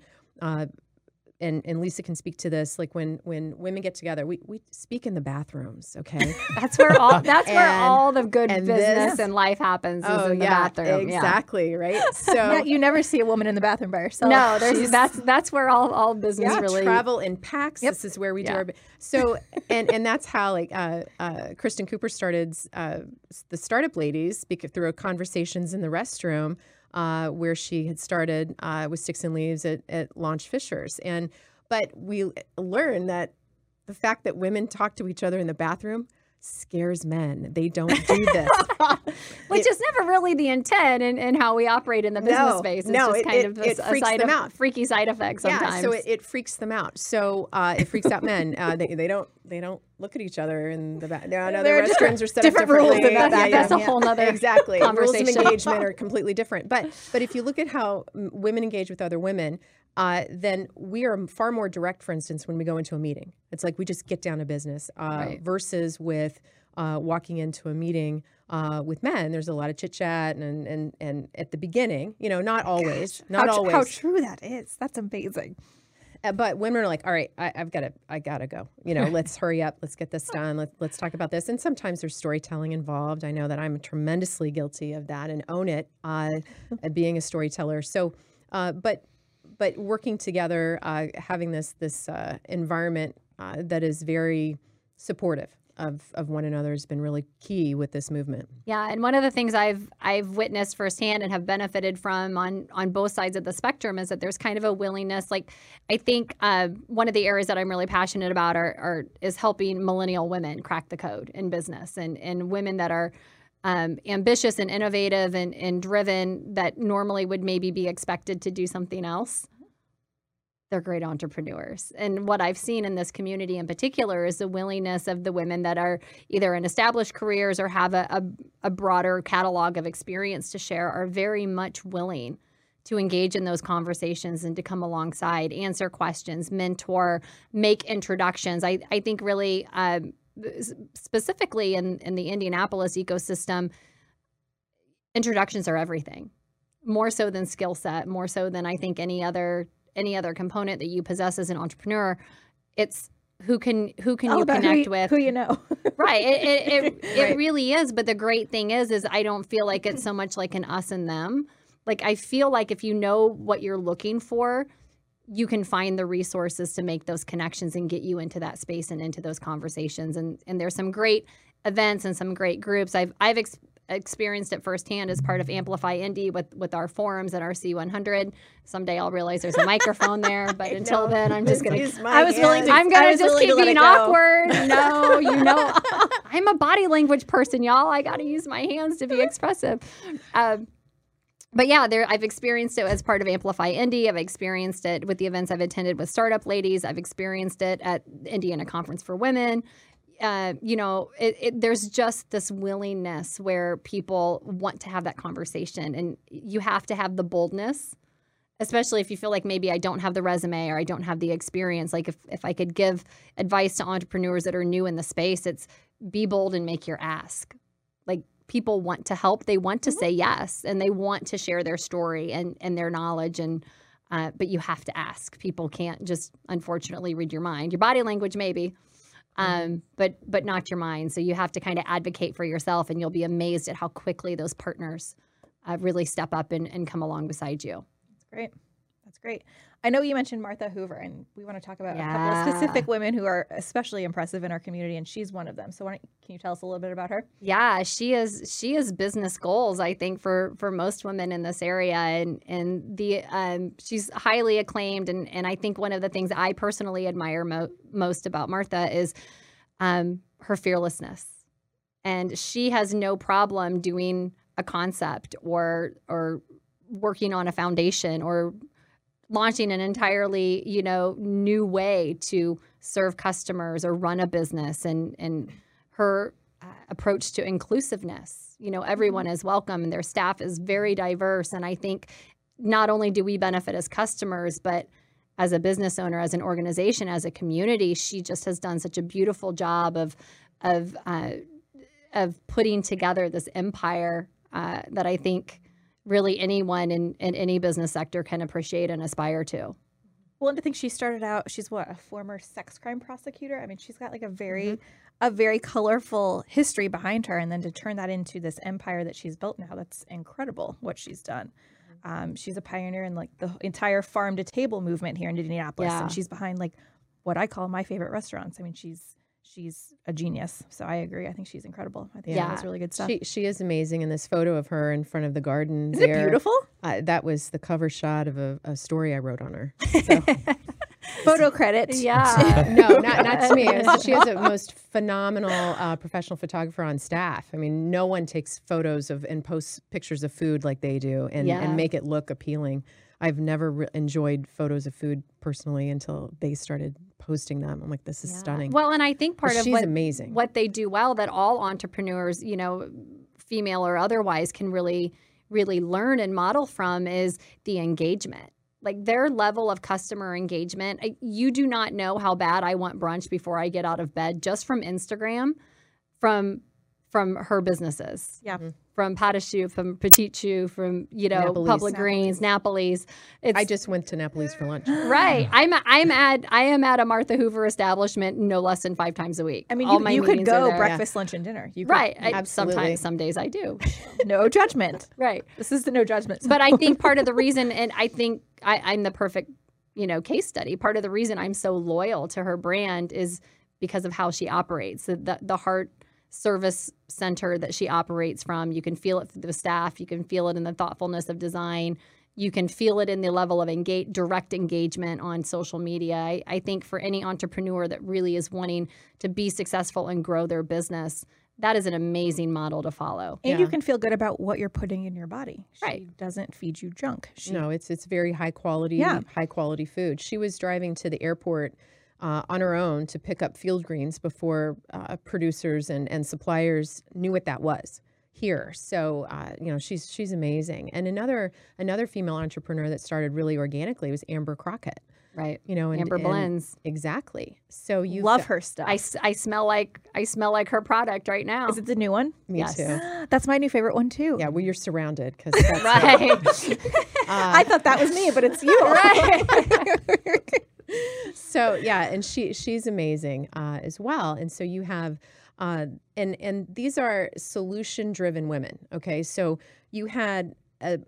And Lisa can speak to this. Like when women get together, we speak in the bathrooms. Okay, That's where all the good business and life happens. Is in the bathroom. Exactly, right. So Yeah, you never see a woman in the bathroom by herself. No, that's where all business really travel in packs. This is where we do our so and that's how Kristen Cooper started the Startup Ladies through conversations in the restroom. Where she had started with Sticks and Leaves at Launch Fishers. But we learned that the fact that women talk to each other in the bathroom scares men. They don't do this. Which is never really the intent in how we operate in the business space. It's just kind of it freaks them out. Freaky side effect sometimes. Yeah, so it freaks them out. So it freaks out men. They don't look at each other in the bathroom. No, their restrooms are set up different rules differently. in that. That's a whole nother exactly. conversation. Rules of engagement are completely different. But if you look at how women engage with other women, then we are far more direct, for instance, when we go into a meeting. It's like we just get down to business versus with walking into a meeting with men. There's a lot of chit chat and at the beginning, not always. How true that is. That's amazing. But women are like, all right, I gotta go. Let's hurry up. Let's get this done. Let's talk about this. And sometimes there's storytelling involved. I know that I'm tremendously guilty of that and own it, being a storyteller. So, but working together, having this environment that is very supportive of one another has been really key with this movement. Yeah, and one of the things I've witnessed firsthand and have benefited from on both sides of the spectrum is that there's kind of a willingness. Like, I think one of the areas that I'm really passionate about is helping millennial women crack the code in business, and women that are ambitious and innovative and driven that normally would maybe be expected to do something else. They're great entrepreneurs. And what I've seen in this community in particular is the willingness of the women that are either in established careers or have a broader catalog of experience to share are very much willing to engage in those conversations and to come alongside, answer questions, mentor, make introductions. I think really specifically in the Indianapolis ecosystem, introductions are everything. More so than skill set, more so than I think any other component that you possess as an entrepreneur. It's who can you connect with, who you know. Right. It really is. But the great thing is I don't feel like it's so much like an us and them. Like, I feel like if you know what you're looking for, you can find the resources to make those connections and get you into that space and into those conversations. And there's some great events and some great groups. I've experienced it firsthand as part of Amplify Indy with our forums at RC100. Someday I'll realize there's a microphone there, but until then, I'm just going to. I was willing to. I'm going to just keep being awkward. No, I'm a body language person, y'all. I got to use my hands to be expressive. But yeah, I've experienced it as part of Amplify Indy. I've experienced it with the events I've attended with Startup Ladies. I've experienced it at Indiana Conference for Women. There's just this willingness where people want to have that conversation, and you have to have the boldness, especially if you feel like maybe I don't have the resume or I don't have the experience. Like if I could give advice to entrepreneurs that are new in the space, it's be bold and make your ask. Like, people want to help. They want to say yes, and they want to share their story and their knowledge. But you have to ask. People can't just, unfortunately, read your mind. Your body language, maybe, but not your mind. So you have to kind of advocate for yourself, and you'll be amazed at how quickly those partners really step up and come along beside you. That's great. That's great. I know you mentioned Martha Hoover, and we want to talk about a couple of specific women who are especially impressive in our community, and she's one of them. So can you tell us a little bit about her? Yeah, she is business goals, I think, for most women in this area, and she's highly acclaimed, and I think one of the things I personally admire most about Martha is her fearlessness, and she has no problem doing a concept or working on a foundation or launching an entirely, new way to serve customers or run a business, and her approach to inclusiveness. Everyone is welcome, and their staff is very diverse. And I think not only do we benefit as customers, but as a business owner, as an organization, as a community, she just has done such a beautiful job of putting together this empire that I think really anyone in any business sector can appreciate and aspire to. Well, and I think she started out, she's a former sex crime prosecutor. I mean, she's got like a very colorful history behind her. And then to turn that into this empire that she's built now, that's incredible what she's done. She's a pioneer in like the entire farm to table movement here in Indianapolis. Yeah. And she's behind like what I call my favorite restaurants. I mean, she's a genius. So I agree. I think she's incredible. I think that's really good stuff. She is amazing. In this photo of her in front of the garden. Isn't it beautiful? That was the cover shot of a story I wrote on her. So. Photo credit. Yeah. No, not to me. She has a most phenomenal professional photographer on staff. I mean, no one takes photos of and posts pictures of food like they do and make it look appealing. I've never enjoyed photos of food personally until they started posting them. I'm like, this is stunning. Well, and I think part of she's amazing. What they do well that all entrepreneurs, female or otherwise, can really, really learn and model from is the engagement. Like their level of customer engagement. You do not know how bad I want brunch before I get out of bed just from Instagram, from her businesses. Yeah. Mm-hmm. From Pas de Choux, from Petit Choux, from Napoli's. Public Greens, Napoli's. I just went to Napoli's for lunch. Right, I am at a Martha Hoover establishment no less than 5 times a week. I mean, all you could go breakfast, lunch, and dinner. You could, right, absolutely. Some days I do. No judgment. Right, this is the no judgment. But I think part of the reason, and I think I'm the perfect case study. Part of the reason I'm so loyal to her brand is because of how she operates. The heart service center that she operates from. You can feel it through the staff. You can feel it in the thoughtfulness of design. You can feel it in the level of direct engagement on social media. I think for any entrepreneur that really is wanting to be successful and grow their business, that is an amazing model to follow. And you can feel good about what you're putting in your body. Right. She doesn't feed you junk. No, it's very high quality food. She was driving to the airport on her own to pick up field greens before producers and suppliers knew what that was here. So, she's amazing. And another female entrepreneur that started really organically was Amber Crockett. Right. Amber Blends. Exactly. So you love her stuff. I smell like her product right now. Is it the new one? Me too. That's my new favorite one too. Yeah, well, you're surrounded because right. I thought that was me, but it's you. Right. So and she's amazing as well. And so you have and these are solution driven women. Okay, so you had a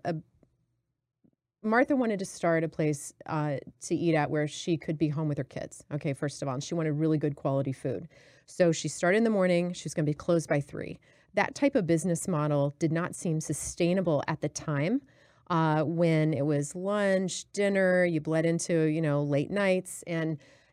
Martha wanted to start a place to eat at where she could be home with her kids. Okay, first of all, and she wanted really good quality food. So she started in the morning. She was going to be closed by 3. That type of business model did not seem sustainable at the time. When it was lunch, dinner, you bled into, late nights, and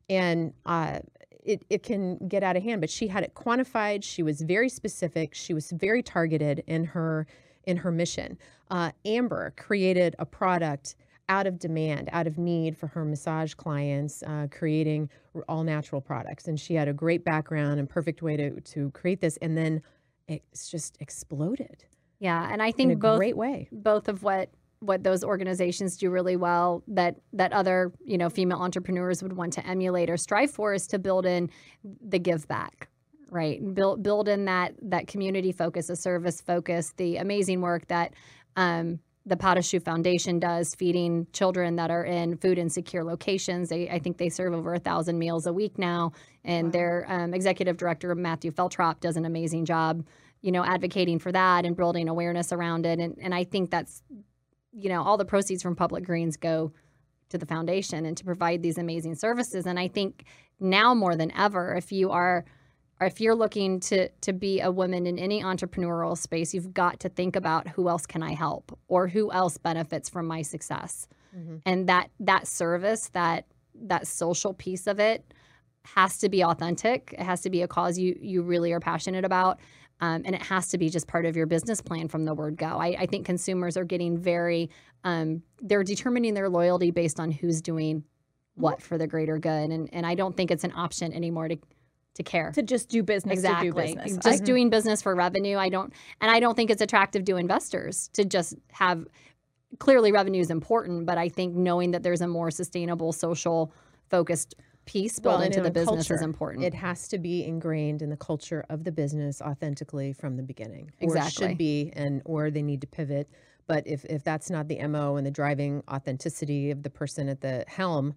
it can get out of hand. But she had it quantified. She was very specific. She was very targeted in her in her mission. Amber created a product out of demand, out of need for her massage clients, creating all natural products. And she had a great background and perfect way to create this. And then it's just exploded. Yeah, and I In think a great way. both of what those organizations do really well that other female entrepreneurs would want to emulate or strive for is to build in the give back, right? And build in that community focus, a service focus, the amazing work that the Pas de Choux Foundation does, feeding children that are in food insecure locations. I think they serve over 1,000 meals a week now, and their executive director Matthew Feltrop does an amazing job, advocating for that and building awareness around it. And I think that's, all the proceeds from Public Greens go to the foundation and to provide these amazing services. And I think now more than ever, if you're looking to be a woman in any entrepreneurial space, you've got to think about who else can I help or who else benefits from my success. Mm-hmm. And that service, that social piece of it has to be authentic. It has to be a cause you really are passionate about. And it has to be just part of your business plan from the word go. I think consumers are getting very, they're determining their loyalty based on who's doing what for the greater good. And I don't think it's an option anymore to care. To just do business. Exactly. To do business. Just doing business for revenue. I don't think it's attractive to investors to just have, clearly revenue is important, but I think knowing that there's a more sustainable, social focused piece built into the business is important. It has to be ingrained in the culture of the business authentically from the beginning. Exactly. Or it should be, or they need to pivot. But if that's not the MO and the driving authenticity of the person at the helm,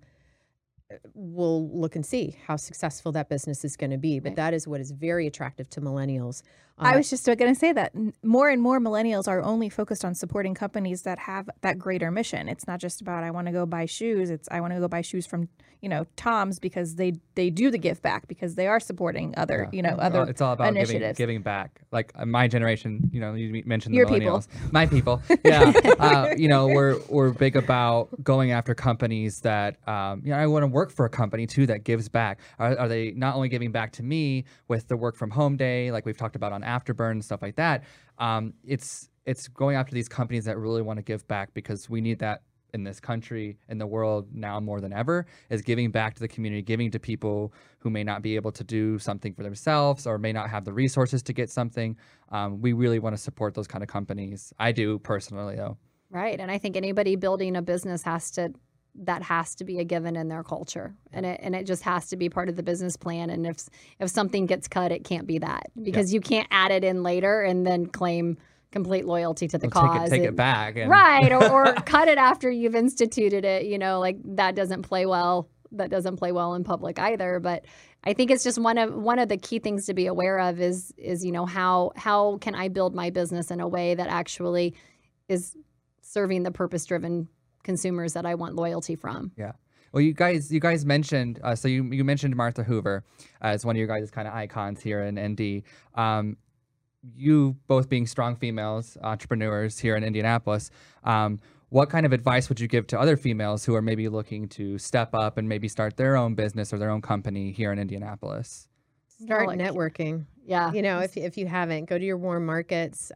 we'll look and see how successful that business is going to be. But that is what is very attractive to millennials. I was just going to say that more and more millennials are only focused on supporting companies that have that greater mission. It's not just about I want to go buy shoes. It's I want to go buy shoes from Tom's because they do the give back because they are supporting other other it's all about initiatives. giving back. Like my generation, you mentioned the Your millennials, people. my people. Yeah, we're big about going after companies that I want to work for a company too that gives back. Are they not only giving back to me with the work from home day, like we've talked about on Afterburn and stuff like that? It's going after these companies that really want to give back because we need that in this country, in the world now more than ever, is giving back to the community, giving to people who may not be able to do something for themselves or may not have the resources to get something. We really want to support those kind of companies. I do personally, though. Right. And I think anybody building a business has to be a given in their culture, and it just has to be part of the business plan. And if something gets cut, it can't be that because you can't add it in later and then claim complete loyalty to the cause. Take it back. Right. Or cut it after you've instituted it, like that doesn't play well. That doesn't play well in public either. But I think it's just one of the key things to be aware of is how can I build my business in a way that actually is serving the purpose-driven consumers that I want loyalty from. Yeah. Well, you guys mentioned, so you mentioned Martha Hoover as one of your guys' kind of icons here in ND. You both being strong females, entrepreneurs here in Indianapolis, what kind of advice would you give to other females who are maybe looking to step up and maybe start their own business or their own company here in Indianapolis? Start networking. Yeah. If you haven't, go to your warm markets,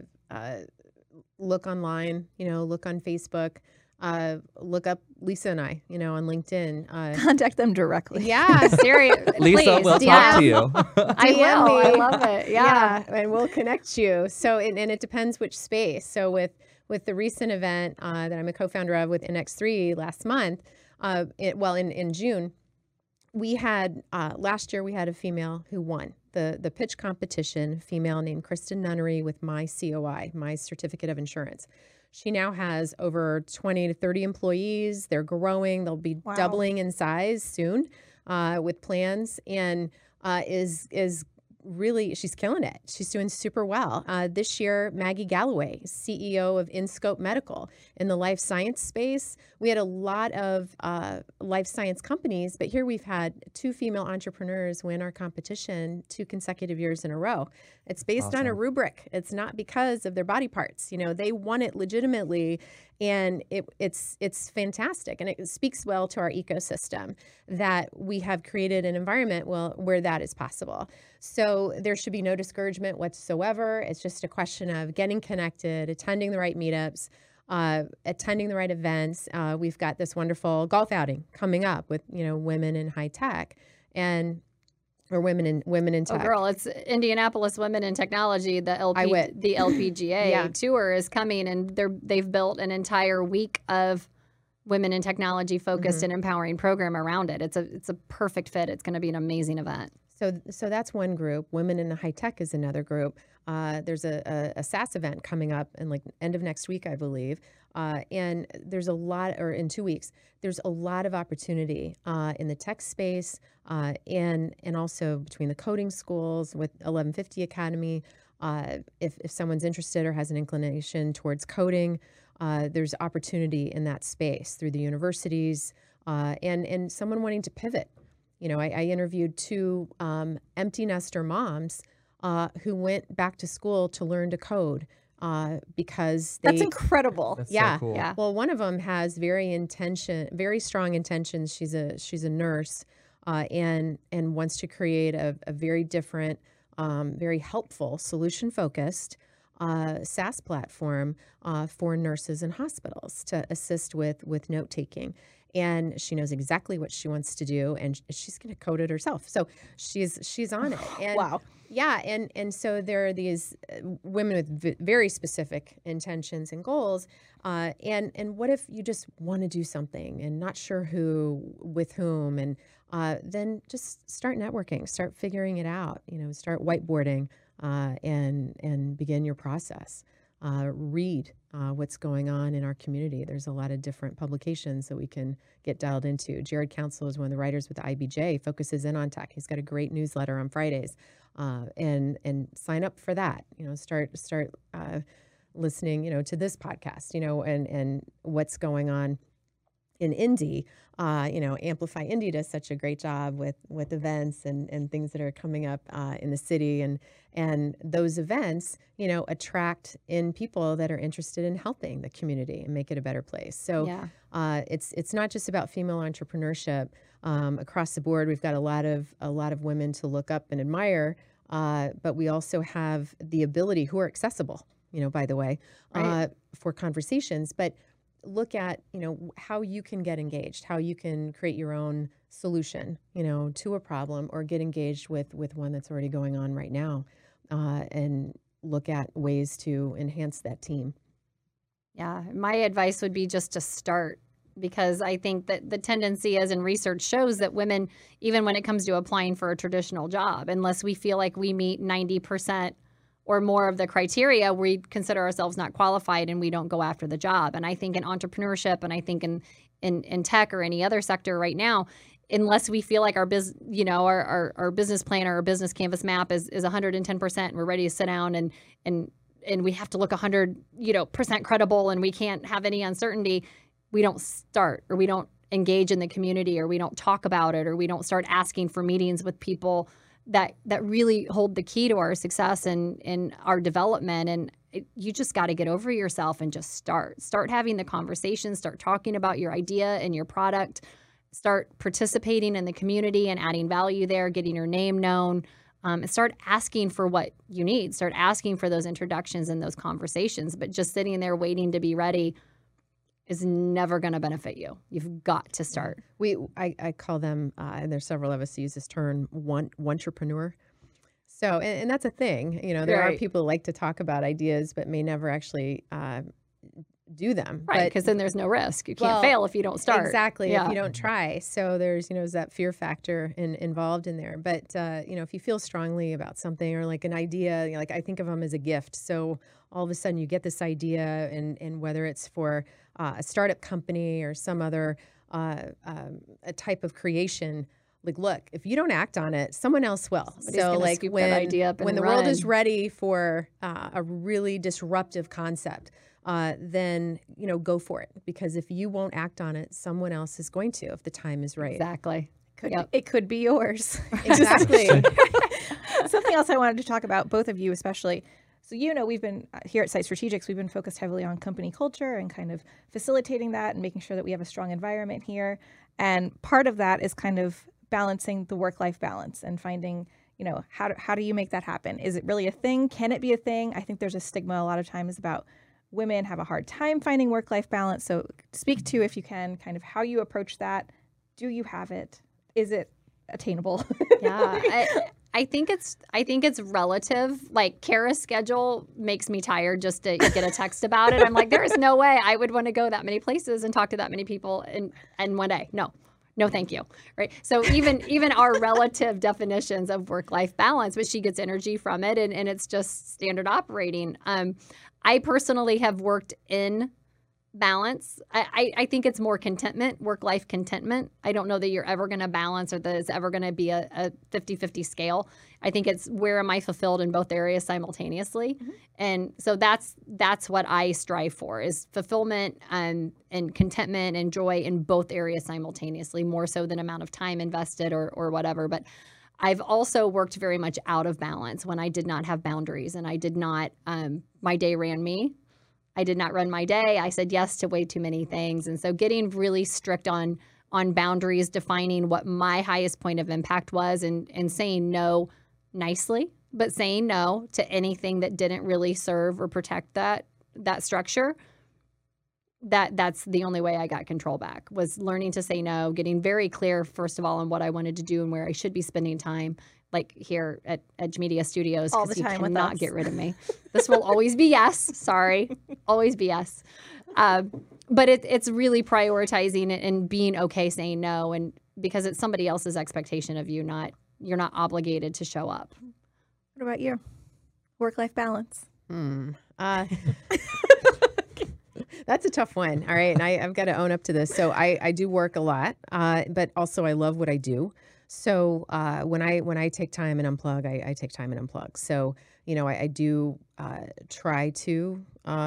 look online, look on Facebook. Look up Lisa and I, on LinkedIn. Contact them directly. Yeah, seriously. Lisa, we'll talk to you. I will. I love it. Yeah, and we'll connect you. So, and it depends which space. So with the recent event that I'm a co-founder of with NX3 last month, in June, we had last year we had a female who won the pitch competition. Female named Kristen Nunnery with my COI, my certificate of insurance. She now has over 20 to 30 employees. They're growing. They'll be doubling in size soon with plans, and is really, she's killing it. She's doing super well. This year, Maggie Galloway, CEO of InScope Medical. In the life science space, we had a lot of life science companies, but here we've had 2 female entrepreneurs win our competition 2 consecutive years in a row. It's based on a rubric. It's not because of their body parts. They won it legitimately, And it's fantastic, and it speaks well to our ecosystem that we have created an environment where that is possible. So there should be no discouragement whatsoever. It's just a question of getting connected, attending the right meetups, attending the right events. We've got this wonderful golf outing coming up with women in high tech or women in tech. Oh, girl, it's Indianapolis Women in Technology. The LPGA tour is coming, and they've built an entire week of women in technology focused and empowering program around it. It's a perfect fit. It's going to be an amazing event. So that's one group. Women in High Tech is another group. There's a SaaS event coming up in end of next week, I believe. And there's in 2 weeks, there's a lot of opportunity in the tech space and also between the coding schools with 1150 Academy. If someone's interested or has an inclination towards coding, there's opportunity in that space through the universities and someone wanting to pivot. I interviewed 2 empty nester moms who went back to school to learn to code because that's incredible. That's so cool. Yeah. Well, one of them has very strong intentions. She's a nurse and wants to create a very different, very helpful, solution focused SaaS platform for nurses in hospitals to assist with note taking. And she knows exactly what she wants to do, and she's going to code it herself. So she's on it. And wow. Yeah, and so there are these women with very specific intentions and goals. And what if you just want to do something and not sure with whom, and then just start networking, start figuring it out. Start whiteboarding and begin your process. Read what's going on in our community. There's a lot of different publications that we can get dialed into. Jared Council is one of the writers with the IBJ, focuses in on tech. He's got a great newsletter on Fridays, and sign up for that. Start listening, to this podcast, and what's going on in Indy. Amplify Indy does such a great job with events and things that are coming up in the city, and those events, attract in people that are interested in helping the community and make it a better place. So it's not just about female entrepreneurship. Across the board, we've got a lot of women to look up and admire, but we also have the ability, who are accessible, by the way, right. For conversations, but look at, how you can get engaged, how you can create your own solution, to a problem, or get engaged with one that's already going on right now, and look at ways to enhance that team. Yeah, my advice would be just to start, because I think that the tendency is, and research shows, that women, even when it comes to applying for a traditional job, unless we feel like we meet 90% or more of the criteria, we consider ourselves not qualified and we don't go after the job. And I think in entrepreneurship, and I think in tech or any other sector right now, unless we feel like our business plan or our business canvas map is 110%, and we're ready to sit down and we have to look 100% credible, and we can't have any uncertainty, we don't start, or we don't engage in the community, or we don't talk about it, or we don't start asking for meetings with people that really hold the key to our success and in our development. And you just got to get over yourself and just start having the conversation, start talking about your idea and your product, start participating in the community and adding value there, getting your name known, and start asking for what you need, start asking for those introductions and those conversations. But just sitting there waiting to be ready is never going to benefit you. You've got to start. I call them, and there's several of us who use this term, entrepreneur. So, and that's a thing. There are people who like to talk about ideas but may never actually do them. Right, because then there's no risk. You can't fail if you don't start. Exactly, if you don't try. So there's, that fear factor involved in there. But, if you feel strongly about something, or like an idea, I think of them as a gift. So all of a sudden you get this idea, and whether it's for a startup company or some other a type of creation, look, if you don't act on it, someone else will. So when the world is ready for a really disruptive concept, then go for it, because if you won't act on it, someone else is going to, if the time is right. Exactly. It could be yours. Exactly. Something else I wanted to talk about, both of you especially, So, we've been here at Site Strategics, we've been focused heavily on company culture and kind of facilitating that and making sure that we have a strong environment here. And part of that is kind of balancing the work-life balance and finding, how do you make that happen? Is it really a thing? Can it be a thing? I think there's a stigma a lot of times about women have a hard time finding work-life balance. So speak to, if you can, kind of how you approach that. Do you have it? Is it attainable? Yeah, I think it's relative. Like Kara's schedule makes me tired just to get a text about it. I'm like, there is no way I would want to go that many places and talk to that many people in one day. No, thank you. Right. So even our relative definitions of work-life balance, but she gets energy from it, and it's just standard operating. I personally have worked in balance. I think it's more contentment, work-life contentment. I don't know that you're ever going to balance or that it's ever going to be a 50-50 scale. I think it's where am I fulfilled in both areas simultaneously. Mm-hmm. And so that's what I strive for, is fulfillment and contentment and joy in both areas simultaneously, more so than amount of time invested or whatever. But I've also worked very much out of balance when I did not have boundaries and I did not, my day ran me. I did not run my day. I said yes to way too many things. And so getting really strict on boundaries, defining what my highest point of impact was, and saying no nicely, but saying no to anything that didn't really serve or protect that structure. That's the only way I got control back, was learning to say no, getting very clear, first of all, on what I wanted to do and where I should be spending time. Like here at Edge Media Studios, all the time, you cannot get rid of me. This will always be yes. Sorry, always be yes. But it's really prioritizing it and being okay saying no, and because it's somebody else's expectation of you, you're not obligated to show up. What about you? Work-life balance. That's a tough one. All right, and I've got to own up to this. So I do work a lot, but also I love what I do. So when I take time and unplug, I take time and unplug. So, I do try to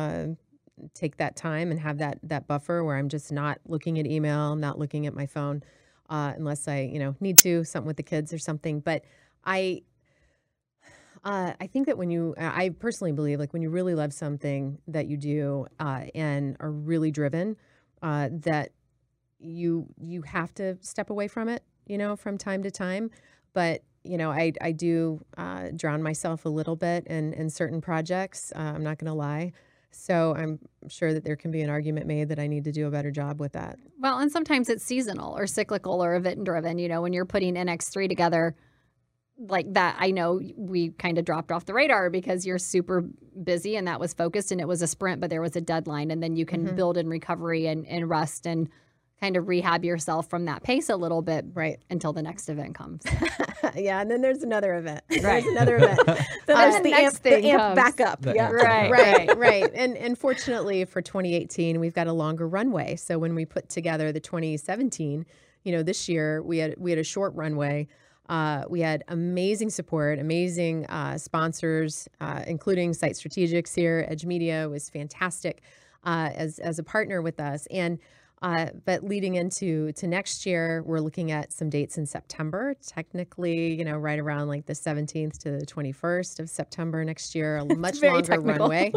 take that time and have that buffer where I'm just not looking at email, not looking at my phone, unless I, need to, something with the kids or something. But I think that I personally believe, like, when you really love something that you do and are really driven, that you have to step away from it, from time to time. But, I do drown myself a little bit in certain projects. I'm not going to lie. So I'm sure that there can be an argument made that I need to do a better job with that. Well, and sometimes it's seasonal or cyclical or event driven. When you're putting NX3 together like that, I know we kind of dropped off the radar because you're super busy and that was focused and it was a sprint, but there was a deadline, and then you can build in recovery and rest and kind of rehab yourself from that pace a little bit, right, until the next event comes. Yeah, and then there's another event. Right. There's another event. Then there's the amp back up. Yeah. Right. And fortunately for 2018, we've got a longer runway. So when we put together the 2017, this year we had a short runway. We had amazing support, amazing sponsors, including Site Strategics here. Edge Media was fantastic as a partner with us. And but leading into next year, we're looking at some dates in September, technically, right around like the 17th to the 21st of September next year, a much longer runway.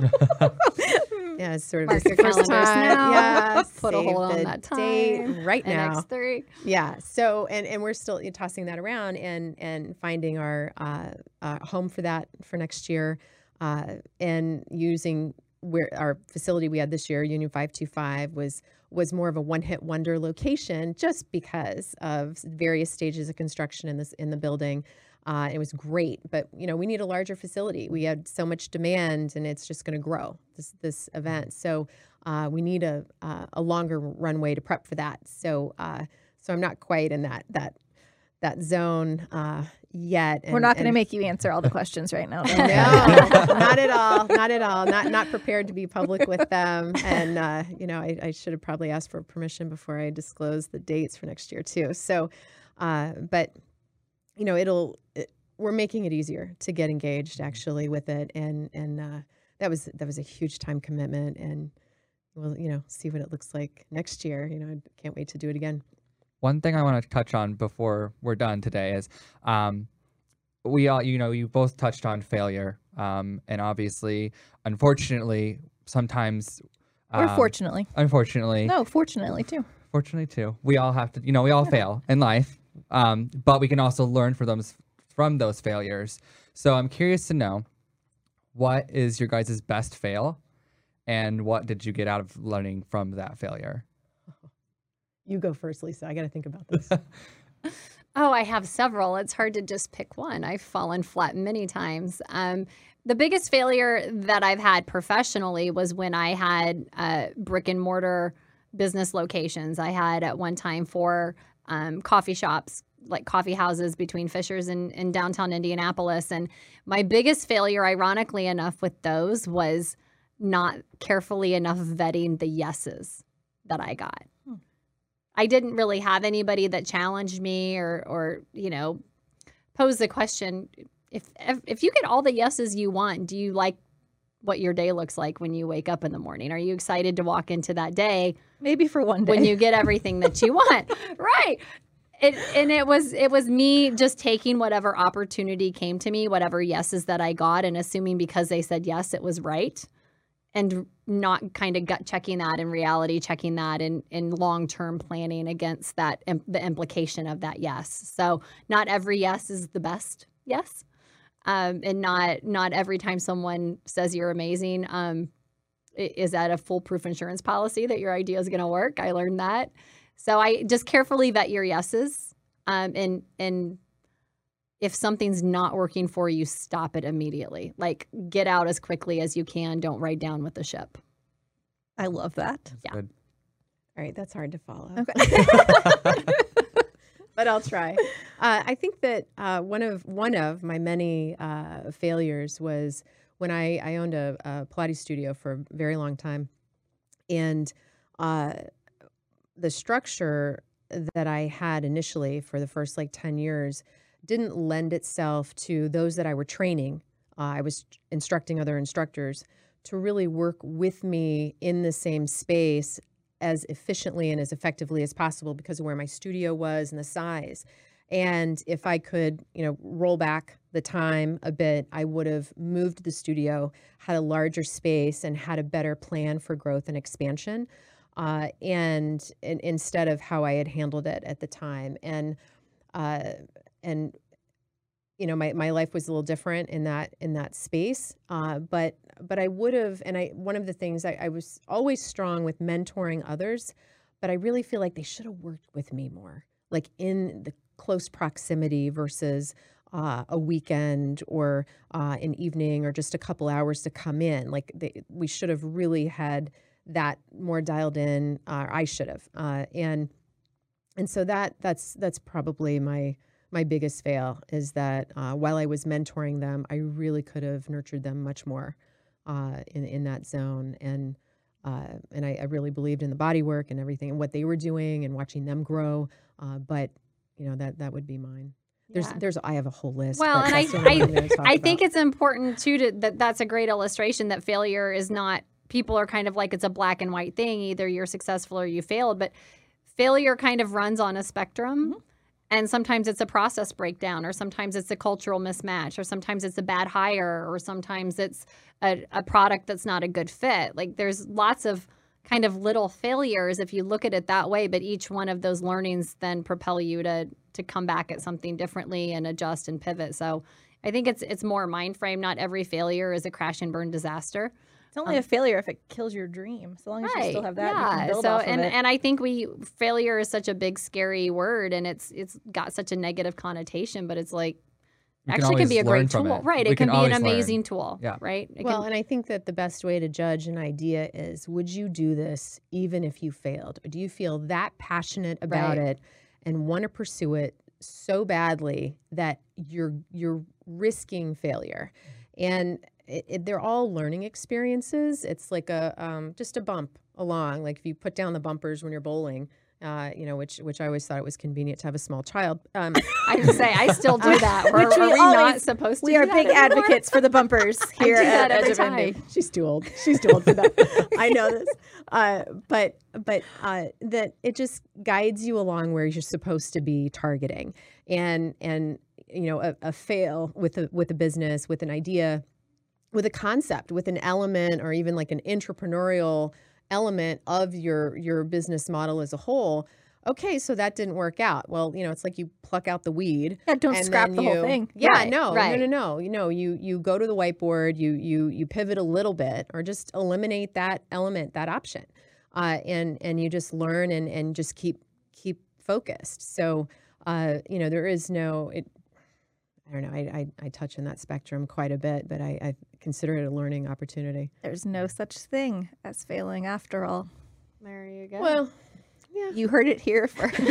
Yeah, it's sort of Mark your calendars now. Yeah, put a hold on that date time right now. NX3. Yeah. So and we're still tossing that around and finding our home for that for next year, and using where our facility we had this year, Union 525, was more of a one-hit wonder location just because of various stages of construction in the building. It was great, but we need a larger facility. We had so much demand, and it's just going to grow this event. So we need a longer runway to prep for that. So I'm not quite in that zone yet. We're not going to make you answer all the questions right now. No, not at all. Not at all. Not prepared to be public with them. And I should have probably asked for permission before I disclosed the dates for next year too. So, but we're making it easier to get engaged actually with it, and that was a huge time commitment, and we'll see what it looks like next year. I can't wait to do it again. One thing I want to touch on before we're done today is we all, you both touched on failure And obviously, unfortunately, sometimes. Or fortunately. Unfortunately. No, fortunately too. Fortunately too. We all have to, we all fail in life. But we can also learn from those failures. So I'm curious to know, what is your guys' best fail? And what did you get out of learning from that failure? You go first, Lisa. I got to think about this. Oh, I have several. It's hard to just pick one. I've fallen flat many times. The biggest failure that I've had professionally was when I had brick and mortar business locations. I had at one time 4 coffee shops, like coffee houses between Fishers and downtown Indianapolis. And my biggest failure, ironically enough, with those was not carefully enough vetting the yeses that I got. I didn't really have anybody that challenged me or posed the question, if you get all the yeses you want, do you like what your day looks like when you wake up in the morning? Are you excited to walk into that day? Maybe for one day. When you get everything that you want. Right. It was me just taking whatever opportunity came to me, whatever yeses that I got, and assuming because they said yes, it was right. And not kind of gut checking that in reality, checking that in long-term planning against that, the implication of that yes. So not every yes is the best yes. And not every time someone says you're amazing, is that a foolproof insurance policy that your idea is going to work? I learned that. So I just carefully vet your yeses. And if something's not working for you, stop it immediately. Like, get out as quickly as you can. Don't ride down with the ship. I love that. Yeah. Good. All right, that's hard to follow. Okay. But I'll try. I think that one of my many failures was when I owned a Pilates studio for a very long time, and the structure that I had initially for the first 10 years didn't lend itself to those that I were training. I was instructing other instructors to really work with me in the same space as efficiently and as effectively as possible because of where my studio was and the size. And if I could, roll back the time a bit, I would have moved the studio, had a larger space, and had a better plan for growth and expansion, and instead of how I had handled it at the time. And my life was a little different in that space. But I would have, one of the things I was always strong with mentoring others, but I really feel like they should have worked with me more, like in the close proximity versus a weekend or an evening or just a couple hours to come in. We should have really had that more dialed in. I should have, and so that's probably my biggest fail is that while I was mentoring them, I really could have nurtured them much more in that zone. And I really believed in the body work and everything and what they were doing and watching them grow. But that would be mine. I have a whole list. Well, and I think it's important too that's a great illustration that failure is not, people are kind of like it's a black and white thing. Either you're successful or you failed, but failure kind of runs on a spectrum. Mm-hmm. And sometimes it's a process breakdown, or sometimes it's a cultural mismatch, or sometimes it's a bad hire, or sometimes it's a product that's not a good fit. Like, there's lots of kind of little failures if you look at it that way, but each one of those learnings then propel you to come back at something differently and adjust and pivot. So I think it's more mind frame. Not every failure is a crash and burn disaster. It's only a failure if it kills your dream. So long as you still have that, you can build off of it. And I think failure is such a big, scary word, and it's got such a negative connotation. But it's like actually can be a great tool, right? It can be an amazing tool, right? And I think that the best way to judge an idea is: would you do this even if you failed? Or do you feel that passionate about it and want to pursue it so badly that you're risking failure? And they're all learning experiences. It's like just a bump along. Like if you put down the bumpers when you're bowling, which I always thought it was convenient to have a small child. I have to say, I still do that. Are we not supposed to? We are big advocates for the bumpers here at Edge of Indy. She's too old. She's too old for that. I know this. But that it just guides you along where you're supposed to be targeting. And a fail with a business, with an idea, with a concept, with an element, or even like an entrepreneurial element of your business model as a whole. Okay, so that didn't work out. Well, it's like you pluck out the weed. Yeah, don't scrap the whole thing. Yeah, Right, no. You go to the whiteboard, you pivot a little bit, or just eliminate that element, that option, and you just learn and just keep focused. So, there is no. I don't know. I touch on that spectrum quite a bit, but I consider it a learning opportunity. There's no such thing as failing after all. There you go. Well. Yeah. You heard it here first.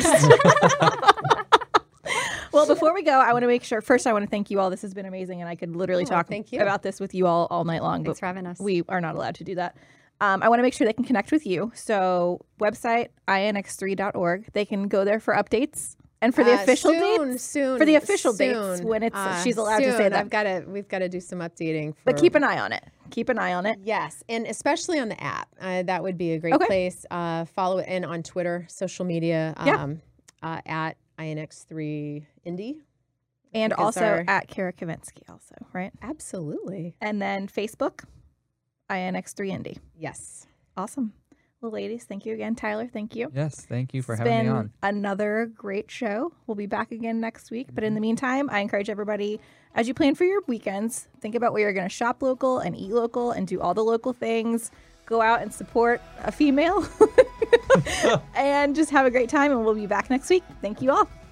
Well, before we go, I want to make sure. First, I want to thank you all. This has been amazing, and I could literally talk about this with you all night long. Thanks for having us. We are not allowed to do that. I want to make sure they can connect with you. So, website inx3.org. They can go there for updates and for the official dates. For the official dates when it's she's allowed to say that. We've got to do some updating. But keep an eye on it. Keep an eye on it. Yes, and especially on the app. That would be a great place. Follow it, and on Twitter, social media, at INX3Indy. And also at Kara Kavinsky also, right? Absolutely. And then Facebook, INX3Indy. Yes. Awesome. Well, ladies, thank you again. Tyler, thank you. Yes, thank you for having me on. It's been another great show. We'll be back again next week. But in the meantime, I encourage everybody, as you plan for your weekends, think about where you're going to shop local and eat local and do all the local things. Go out and support a female and just have a great time. And we'll be back next week. Thank you all.